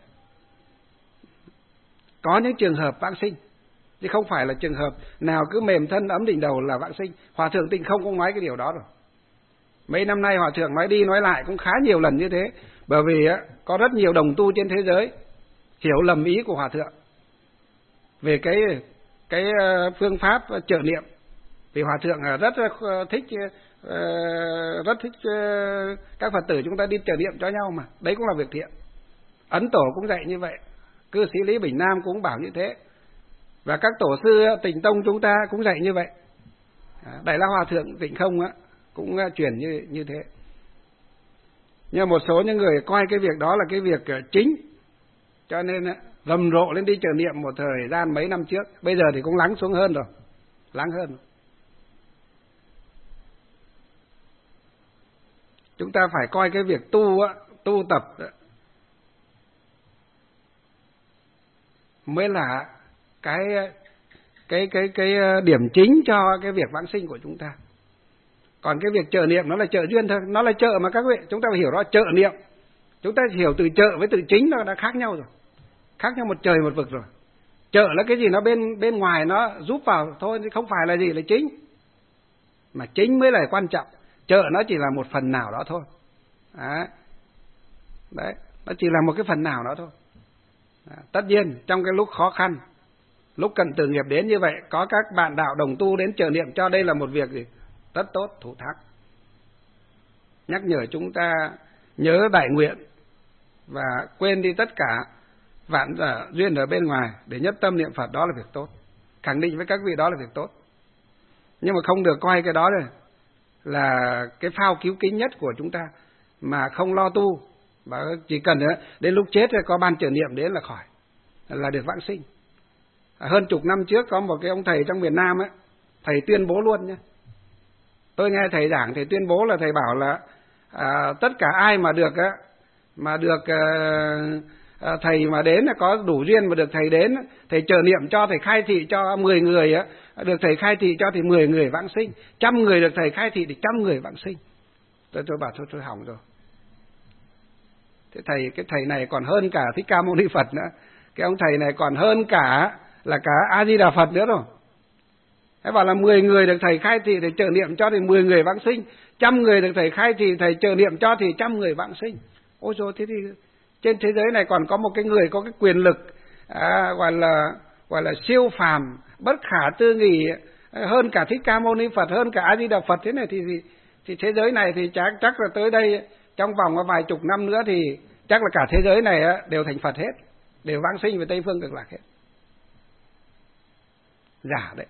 Có những trường hợp vãng sinh, chứ không phải là trường hợp nào cứ mềm thân ấm đỉnh đầu là vãng sinh. Hòa thượng Tịnh Không cũng nói cái điều đó rồi. Mấy năm nay Hòa thượng nói đi nói lại cũng khá nhiều lần như thế, bởi vì có rất nhiều đồng tu trên thế giới hiểu lầm ý của Hòa thượng về cái phương pháp trợ niệm. Vì Hòa thượng rất thích các Phật tử chúng ta đi trợ niệm cho nhau mà, đấy cũng là việc thiện. Ấn Tổ cũng dạy như vậy, cư sĩ Lý Bình Nam cũng bảo như thế, và các tổ sư Tịnh Tông chúng ta cũng dạy như vậy. Đại La Hòa thượng Tịnh Không cũng truyền như thế. Nhưng một số những người coi cái việc đó là cái việc chính, cho nên rầm rộ lên đi trợ niệm một thời gian mấy năm trước. Bây giờ thì cũng lắng xuống hơn rồi, lắng hơn rồi. Chúng ta phải coi cái việc tu tập mới là cái điểm chính cho cái việc vãng sinh của chúng ta. Còn cái việc trợ niệm nó là trợ duyên thôi, nó là trợ mà các vị, chúng ta phải hiểu rõ trợ niệm. Chúng ta hiểu từ trợ với từ chính nó đã khác nhau rồi, khác nhau một trời một vực rồi. Trợ là cái gì nó bên ngoài nó giúp vào thôi, chứ không phải là gì là chính, mà chính mới là quan trọng. Trợ nó chỉ là một phần nào đó thôi. Đấy, nó chỉ là một cái phần nào đó thôi. Tất nhiên trong cái lúc khó khăn, lúc cần tử nghiệp đến như vậy, có các bạn đạo đồng tu đến trợ niệm cho, đây là một việc gì rất tốt, thủ thác, nhắc nhở chúng ta nhớ đại nguyện và quên đi tất cả vạn duyên ở bên ngoài để nhất tâm niệm Phật, đó là việc tốt. Khẳng định với các vị đó là việc tốt. Nhưng mà không được coi cái đó là cái phao cứu kính nhất của chúng ta, mà không lo tu, và chỉ cần đến lúc chết có ban trợ niệm đến là khỏi, là được vãng sinh. Hơn chục năm trước có một cái ông thầy trong miền Nam thầy tuyên bố luôn nhé. Tôi nghe thầy giảng, thầy tuyên bố là thầy bảo là tất cả ai mà được thầy mà đến là có đủ duyên mà được thầy đến, thầy trợ niệm cho, thầy khai thị cho 10 người được thầy khai thị cho thì 10 người vãng sinh, 100 người được thầy khai thị thì 100 người vãng sinh. Tôi bảo thôi hỏng rồi. Thế cái thầy này còn hơn cả Thích Ca Mâu Ni Phật nữa. Cái ông thầy này còn hơn cả là cả A Di Đà Phật nữa rồi. Thế bảo là 10 người được thầy khai thị, thầy trợ niệm cho thì 10 người vãng sinh, 100 người được thầy khai thị, thầy trợ niệm cho thì 100 người vãng sinh. Ôi rồi, thế thì trên thế giới này còn có một cái người có cái quyền lực gọi là siêu phàm, bất khả tư nghị, hơn cả Thích Ca Mâu Ni Phật, hơn cả A Di Đà Phật, thế này thì thế giới này thì chắc là tới đây trong vòng vài chục năm nữa thì chắc là cả thế giới này đều thành Phật hết, đều vãng sinh về Tây Phương Cực Lạc hết. Giả đấy.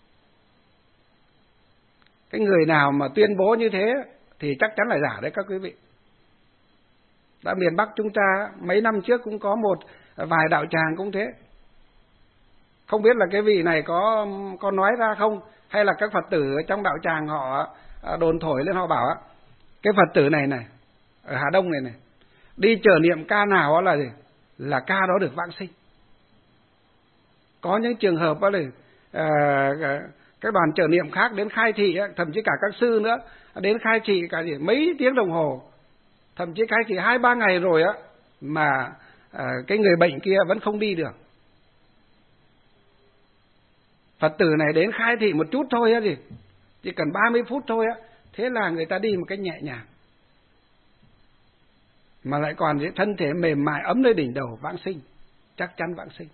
Cái người nào mà tuyên bố như thế thì chắc chắn là giả đấy các quý vị. Đã miền Bắc chúng ta mấy năm trước cũng có một vài đạo tràng cũng thế. Không biết là cái vị này có nói ra không, hay là các Phật tử trong đạo tràng họ đồn thổi lên, họ bảo cái Phật tử này ở Hà Đông này đi trợ niệm ca nào là gì? Là ca đó được vãng sinh. Có những trường hợp các đoàn trợ niệm khác đến khai thị, thậm chí cả các sư nữa đến khai thị cả mấy tiếng đồng hồ, thậm chí khai thị 2-3 ngày rồi mà cái người bệnh kia vẫn không đi được. Phật tử này đến khai thị một chút thôi chỉ cần 30 phút thôi thế là người ta đi một cách nhẹ nhàng, mà lại còn thân thể mềm mại ấm nơi đỉnh đầu, vãng sinh, chắc chắn vãng sinh.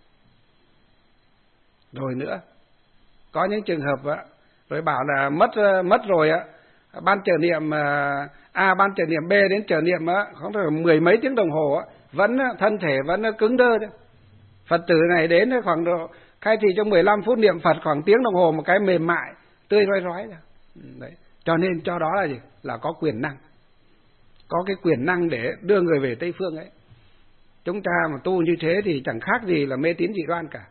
Rồi nữa, có những trường hợp rồi bảo là mất rồi ban trợ niệm A, ban trợ niệm B đến trợ niệm không phải 10 mấy tiếng đồng hồ vẫn thân thể vẫn cứng đơ đấy. Phật tử này đến khoảng độ khai thị trong 15 phút niệm Phật khoảng tiếng đồng hồ, một cái mềm mại tươi rói ra. Đấy. Cho nên cho đó là gì? Là có quyền năng, có cái quyền năng để đưa người về Tây Phương ấy. Chúng ta mà tu như thế thì chẳng khác gì là mê tín dị đoan cả.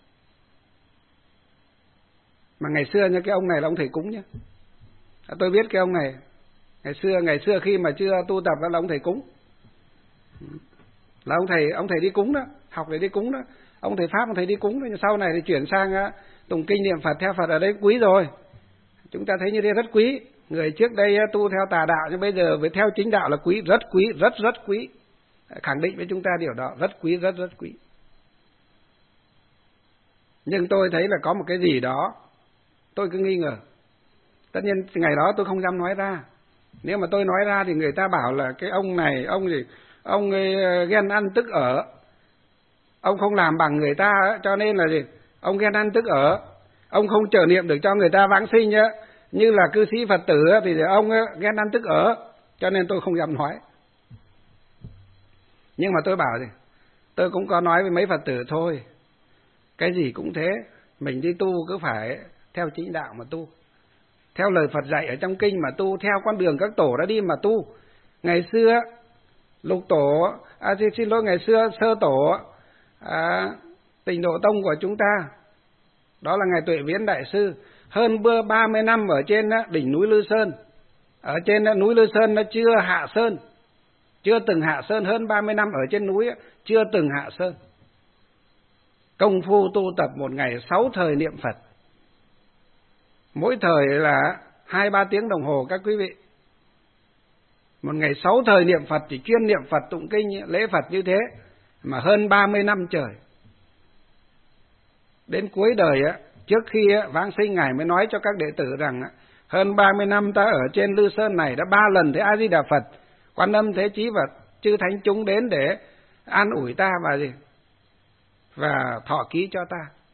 Mà ngày xưa cái ông này là ông thầy cúng nhé. Tôi biết cái ông này ngày xưa khi mà chưa tu tập là ông thầy cúng, là ông thầy đi cúng đó, học để đi cúng đó, ông thầy Pháp, ông thầy đi cúng đó. Sau này thì chuyển sang tụng kinh niệm Phật theo Phật, ở đấy quý rồi. Chúng ta thấy như thế rất quý. Người trước đây tu theo tà đạo nhưng bây giờ với theo chính đạo là quý, rất quý. Khẳng định với chúng ta điều đó, rất quý, rất quý. Nhưng tôi thấy là có một cái gì đó tôi cứ nghi ngờ. Tất nhiên ngày đó tôi không dám nói ra. Nếu mà tôi nói ra thì người ta bảo là cái ông này, ông ấy ghen ăn tức ở. Ông không làm bằng người ta cho nên là gì? Ông ghen ăn tức ở. Ông không trở niệm được cho người ta vãng sinh nhá. Như là cư sĩ Phật tử thì ông ghen ăn tức ở. Cho nên tôi không dám nói. Nhưng mà tôi bảo gì? Tôi cũng có nói với mấy Phật tử thôi. Cái gì cũng thế. Mình đi tu cứ phải theo chính đạo mà tu. Theo lời Phật dạy ở trong kinh mà tu. Theo con đường các tổ đã đi mà tu. Ngày xưa lục tổ, xin lỗi, ngày xưa sơ tổ Tịnh Độ Tông của chúng ta, đó là ngài Tuệ Viễn Đại Sư, hơn 30 năm ở trên đỉnh núi Lư Sơn. Ở trên núi Lư Sơn nó chưa hạ sơn, chưa từng hạ sơn. Hơn 30 năm ở trên núi chưa từng hạ sơn. Công phu tu tập một ngày 6 thời niệm Phật, mỗi thời là 2-3 tiếng đồng hồ các quý vị. Một ngày 6 thời niệm Phật, chỉ chuyên niệm Phật, tụng kinh, lễ Phật như thế, mà hơn 30 năm trời. Đến cuối đời trước khi vãng sinh, ngài mới nói cho các đệ tử rằng hơn 30 năm ta ở trên Lư Sơn này đã 3 lần thấy A Di Đà Phật, Quan Âm, Thế Chí và chư thánh chúng đến để an ủi ta và thọ ký cho ta.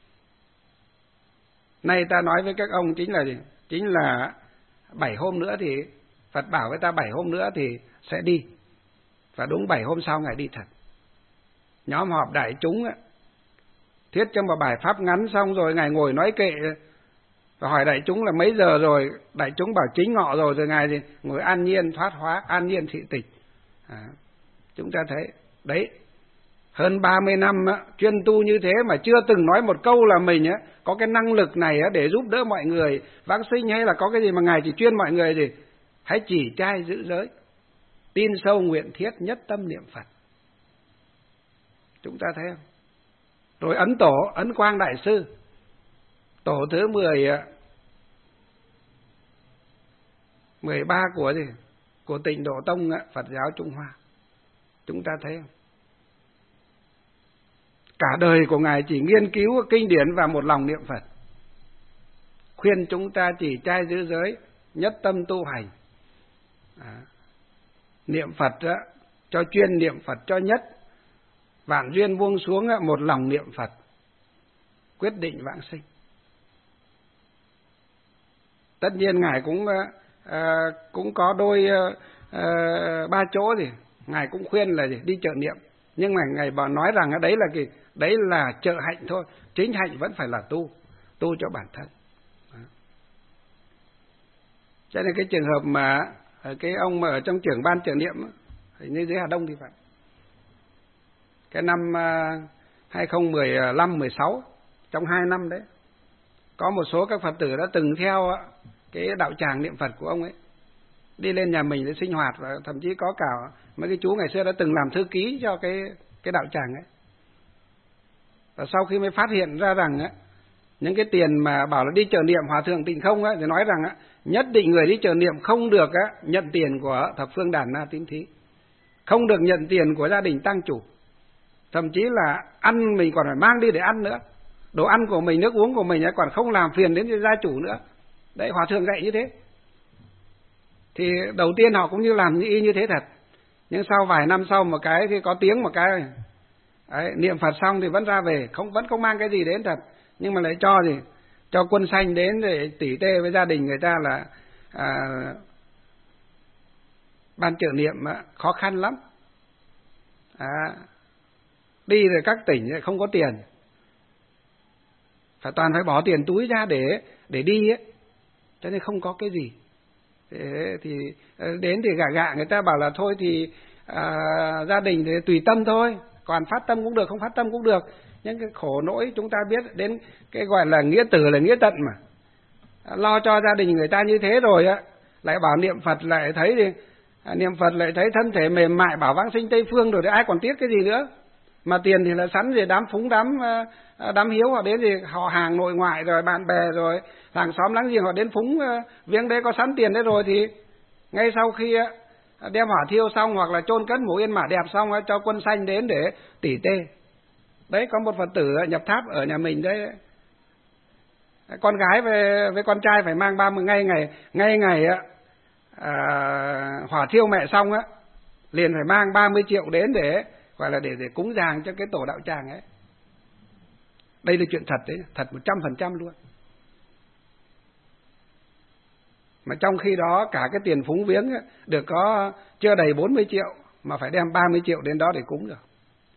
Nay ta nói với các ông chính là gì? Chính là 7 hôm nữa thì Phật bảo với ta 7 hôm nữa thì sẽ đi. Và đúng 7 hôm sau ngài đi thật. Nhóm họp đại chúng thuyết trong một bài pháp ngắn xong rồi ngài ngồi nói kệ và hỏi đại chúng là mấy giờ rồi. Đại chúng bảo chính ngọ rồi ngài thì ngồi an nhiên thoát hóa, an nhiên thị tịch. Chúng ta thấy đấy, hơn 30 năm chuyên tu như thế mà chưa từng nói một câu là mình có cái năng lực này để giúp đỡ mọi người vãng sinh, hay là có cái gì mà ngài chỉ chuyên mọi người gì hãy chỉ trai giữ giới, tin sâu nguyện thiết, nhất tâm niệm Phật. Chúng ta thấy không? Rồi Ấn Tổ, Ấn Quang Đại Sư, tổ thứ 13 của Tịnh Độ Tông Phật giáo Trung Hoa. Chúng ta thấy không? Cả đời của ngài chỉ nghiên cứu kinh điển và một lòng niệm Phật. Khuyên chúng ta chỉ trai giữ giới, nhất tâm tu hành. Niệm Phật cho chuyên, niệm Phật cho nhất. Vạn duyên buông xuống, một lòng niệm Phật, quyết định vãng sinh. Tất nhiên ngài cũng có đôi 3 chỗ gì ngài cũng khuyên là gì? Đi chợ niệm. Nhưng mà ngài bảo nói rằng đấy là trợ hạnh thôi, chính hạnh vẫn phải là tu cho bản thân. Cho nên cái trường hợp mà cái ông mà ở trong trưởng ban trợ niệm như dưới Hà Đông thì phải, cái năm 2015-16, trong 2 năm đấy, có một số các Phật tử đã từng theo cái đạo tràng niệm Phật của ông ấy, đi lên nhà mình để sinh hoạt, và thậm chí có cả mấy cái chú ngày xưa đã từng làm thư ký cho cái đạo tràng ấy. Và sau khi mới phát hiện ra rằng những cái tiền mà bảo là đi chợ niệm Hòa Thượng Tịnh Không thì nói rằng nhất định người đi chợ niệm không được nhận tiền của thập phương đàn na tín thí, không được nhận tiền của gia đình tăng chủ, thậm chí là ăn mình còn phải mang đi để ăn nữa, đồ ăn của mình, nước uống của mình còn không làm phiền đến gia chủ nữa. Đấy, Hòa Thượng dạy như thế. Thì đầu tiên họ cũng như làm như thế thật, nhưng sau vài năm sau một cái khi có tiếng một cái đấy, niệm Phật xong thì vẫn ra về, vẫn không mang cái gì đến thật, nhưng mà lại cho quân sanh đến để tỉ tê với gia đình người ta là ban trợ niệm khó khăn lắm, đi rồi các tỉnh không có tiền, toàn phải bỏ tiền túi ra để đi ấy, cho nên không có cái gì. Thế thì đến thì gạ người ta bảo là thôi thì gia đình thì tùy tâm thôi, còn phát tâm cũng được, không phát tâm cũng được. Nhưng cái khổ nỗi chúng ta biết đến cái gọi là nghĩa tử là nghĩa tận mà, lo cho gia đình người ta như thế rồi lại bảo niệm Phật lại thấy thân thể mềm mại, bảo vãng sinh Tây Phương rồi thì ai còn tiếc cái gì nữa. Mà tiền thì là sẵn gì, đám phúng đám hiếu họ đến thì họ hàng nội ngoại rồi bạn bè rồi làng xóm láng giềng họ đến phúng viếng đấy, có sẵn tiền đấy rồi thì ngay sau khi đem hỏa thiêu xong hoặc là chôn cất mộ yên mã đẹp xong cho quân sanh đến để tỉ tê. Đấy, có một Phật tử nhập tháp ở nhà mình đấy, con gái với con trai phải mang 30 ngày hỏa thiêu mẹ xong á, liền phải mang 30 triệu đến để gọi là để cúng dường cho cái tổ đạo tràng ấy. Đây là chuyện thật đấy, thật 100% luôn. Mà trong khi đó cả cái tiền phúng viếng ấy, được có chưa đầy 40 triệu mà phải đem 30 triệu đến đó để cúng rồi.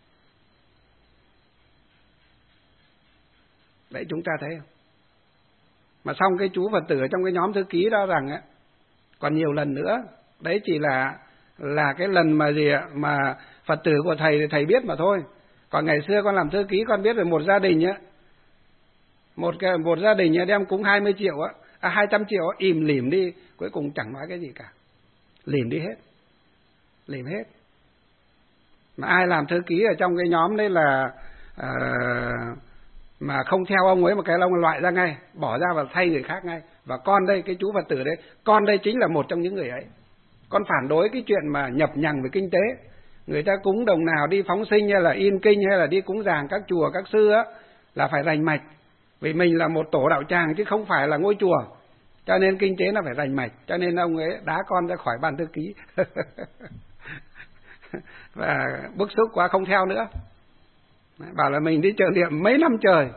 Đấy, chúng ta thấy không? Mà xong cái chú Phật tử ở trong cái nhóm thư ký đó rằng ấy, còn nhiều lần nữa. Đấy chỉ là cái lần mà gì ạ, mà Phật tử của thầy thì thầy biết mà thôi. Còn ngày xưa con làm thư ký con biết về một gia đình á, một gia đình đem cúng 20 triệu á, 200 triệu á, im lìm đi, cuối cùng chẳng nói cái gì cả. Lìm đi hết. Lìm hết. Mà ai làm thư ký ở trong cái nhóm đấy là mà không theo ông ấy một cái ông loại ra ngay, bỏ ra và thay người khác ngay. Và con đây, cái chú Phật tử đấy, con đây chính là một trong những người ấy. Con phản đối cái chuyện mà nhập nhằng về kinh tế. Người ta cúng đồng nào đi phóng sinh hay là in kinh hay là đi cúng dường các chùa các sư á, là phải rành mạch. Vì mình là một tổ đạo tràng chứ không phải là ngôi chùa, cho nên kinh tế nó phải rành mạch. Cho nên ông ấy đá con ra khỏi ban thư ký. Và bức xúc quá không theo nữa, bảo là mình đi trợ niệm mấy năm trời.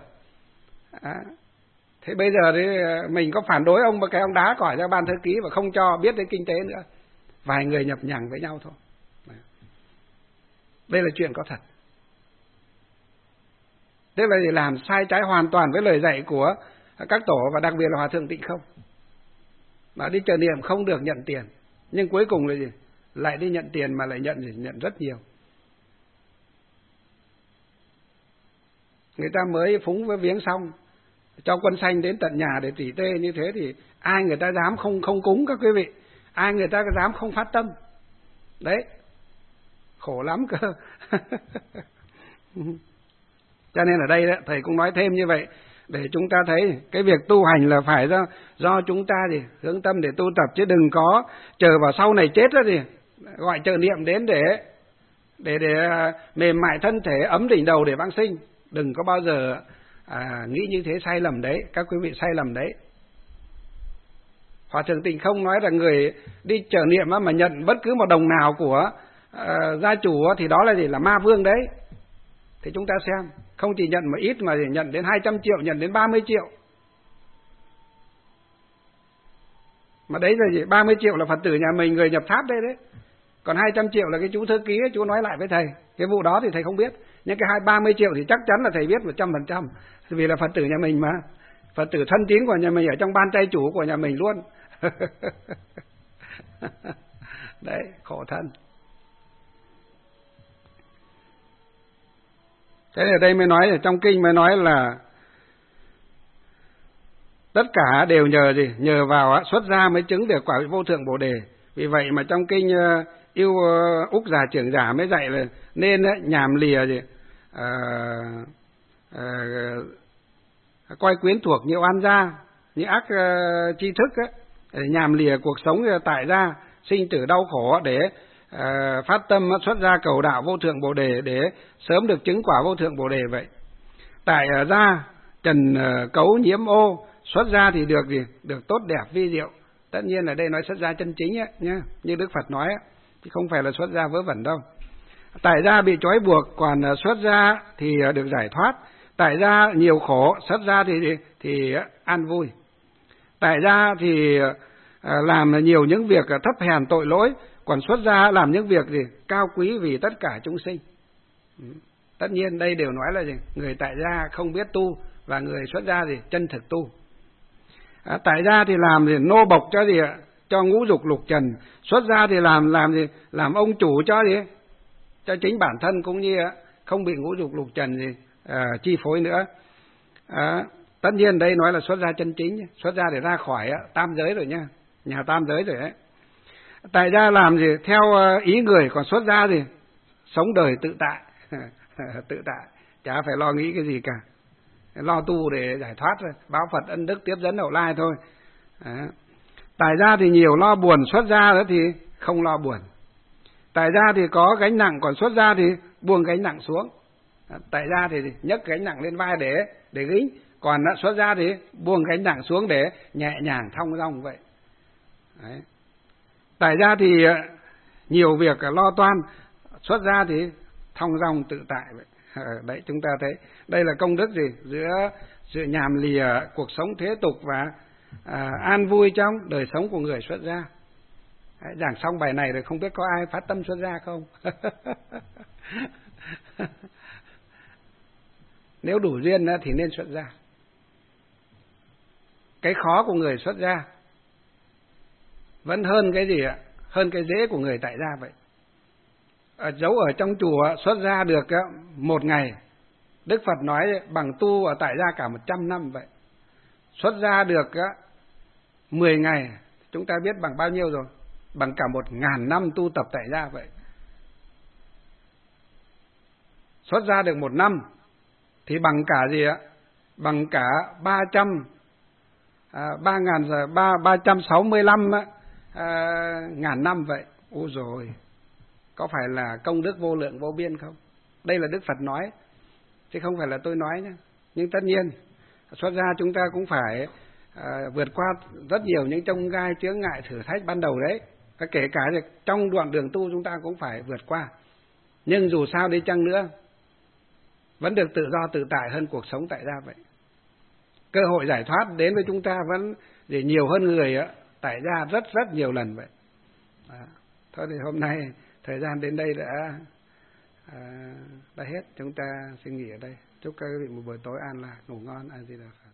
Thế bây giờ thì mình có phản đối ông mà cái ông đá còi ra ban thư ký và không cho biết đến kinh tế nữa. Vài người nhập nhằng với nhau thôi. Đây là chuyện có thật. Thế là để làm sai trái hoàn toàn với lời dạy của các tổ và đặc biệt là Hòa Thượng Tịnh Không. Mà đi trợ niệm không được nhận tiền, nhưng cuối cùng là gì? Lại đi nhận tiền mà lại nhận rất nhiều. Người ta mới phúng với viếng xong, cho quân sanh đến tận nhà để tỉ tê như thế thì ai người ta dám không cúng các quý vị, ai người ta dám không phát tâm. Đấy, khổ lắm cơ. Cho nên ở đây đó, thầy cũng nói thêm như vậy để chúng ta thấy cái việc tu hành là phải do chúng ta thì hướng tâm để tu tập, chứ đừng có chờ vào sau này chết đó thì gọi trợ niệm đến để mềm mại thân thể, ấm đỉnh đầu để vãng sinh. Đừng có bao giờ nghĩ như thế, sai lầm đấy, các quý vị sai lầm đấy. Hòa Thượng Tịnh Không nói là người đi trợ niệm mà nhận bất cứ một đồng nào của gia chủ thì đó là gì? Là ma vương đấy. Thì chúng ta xem, không chỉ nhận một ít mà nhận đến 200 triệu, nhận đến 30 triệu. Mà đấy là gì? 30 triệu là Phật tử nhà mình, người nhập tháp đây đấy. Còn 200 triệu là cái chú thư ký ấy, chú nói lại với thầy. Cái vụ đó thì thầy không biết. Nhưng cái 30 triệu thì chắc chắn là thầy biết 100%. Vì là Phật tử nhà mình mà. Phật tử thân tín của nhà mình ở trong ban trai chủ của nhà mình luôn. Đấy, khổ thân. Thế ở đây mới nói, ở trong kinh mới nói là tất cả đều nhờ gì? Nhờ vào xuất gia mới chứng được quả vị vô thượng Bồ đề. Vì vậy mà trong kinh Yêu Úc Già Trưởng Giả mới dạy là nên nhàm lìa gì? Coi quyến thuộc như oan gia, như ác tri thức ấy, để nhàm lìa cuộc sống tại gia, sinh tử đau khổ để phát tâm xuất gia cầu đạo vô thượng Bồ đề để sớm được chứng quả vô thượng Bồ đề vậy. Tại gia trần cấu nhiễm ô, xuất gia thì được gì? Được tốt đẹp vi diệu. Tất nhiên ở đây nói xuất gia chân chính ấy, nhá, như Đức Phật nói ấy, chứ không phải là xuất gia vớ vẩn đâu. Tại gia bị trói buộc, còn xuất gia thì được giải thoát. Tại gia nhiều khổ, xuất gia thì an vui. Tại gia thì làm nhiều những việc thấp hèn tội lỗi, còn xuất gia làm những việc gì cao quý vì tất cả chúng sinh. Tất nhiên đây đều nói là gì? Người tại gia không biết tu và người xuất gia thì chân thực tu. Tại gia thì làm gì? Nô bộc cho gì? Cho ngũ dục lục trần. Xuất gia thì làm gì? Làm ông chủ cho gì? Cho chính bản thân cũng như không bị ngũ dục lục trần gì chi phối nữa. Tất nhiên đây nói là xuất gia chân chính, xuất gia để ra khỏi tam giới rồi nha, nhà tam giới rồi đấy. Tại gia làm gì? Theo ý người, còn xuất gia gì? Sống đời tự tại. tự tại, chả phải lo nghĩ cái gì cả, lo tu để giải thoát rồi, báo Phật ân đức tiếp dẫn hậu lai thôi. Đó. Tại gia thì nhiều lo buồn, xuất gia đó thì không lo buồn. Tại gia thì có gánh nặng, còn xuất gia thì buông gánh nặng xuống. Tại gia thì nhấc gánh nặng lên vai để gánh, còn xuất gia thì buông gánh nặng xuống để nhẹ nhàng thong dong vậy. Đấy. Tại gia thì nhiều việc lo toan, xuất gia thì thong dong tự tại vậy. Đấy, chúng ta thấy đây là công đức gì giữa sự nhàm lìa cuộc sống thế tục và an vui trong đời sống của người xuất gia. Đấy, giảng xong bài này rồi không biết có ai phát tâm xuất gia không? Nếu đủ duyên thì nên xuất gia. Cái khó của người xuất gia vẫn hơn cái gì ạ? Hơn cái dễ của người tại gia vậy. Giấu ở trong chùa xuất gia được 1 ngày, Đức Phật nói bằng tu ở tại gia cả 100 năm vậy. Xuất gia được 10 ngày, chúng ta biết bằng bao nhiêu rồi? Bằng cả 1000 năm tu tập tại gia vậy. Xuất gia được 1 năm thì bằng cả gì ạ? Bằng cả 365 ngàn năm vậy. Ôi rồi, có phải là công đức vô lượng vô biên không? Đây là Đức Phật nói, chứ không phải là tôi nói nhé. Nhưng tất nhiên, xuất gia chúng ta cũng phải vượt qua rất nhiều những chông gai chướng ngại thử thách ban đầu đấy. Kể cả trong đoạn đường tu chúng ta cũng phải vượt qua. Nhưng dù sao đi chăng nữa, vẫn được tự do tự tại hơn cuộc sống tại gia vậy. Cơ hội giải thoát đến với chúng ta vẫn để nhiều hơn người tại gia rất rất nhiều lần vậy. Thôi thì hôm nay thời gian đến đây đã hết, chúng ta xin nghỉ ở đây. Chúc các vị một buổi tối an lạc, ngủ ngon. A Di Đà Phật.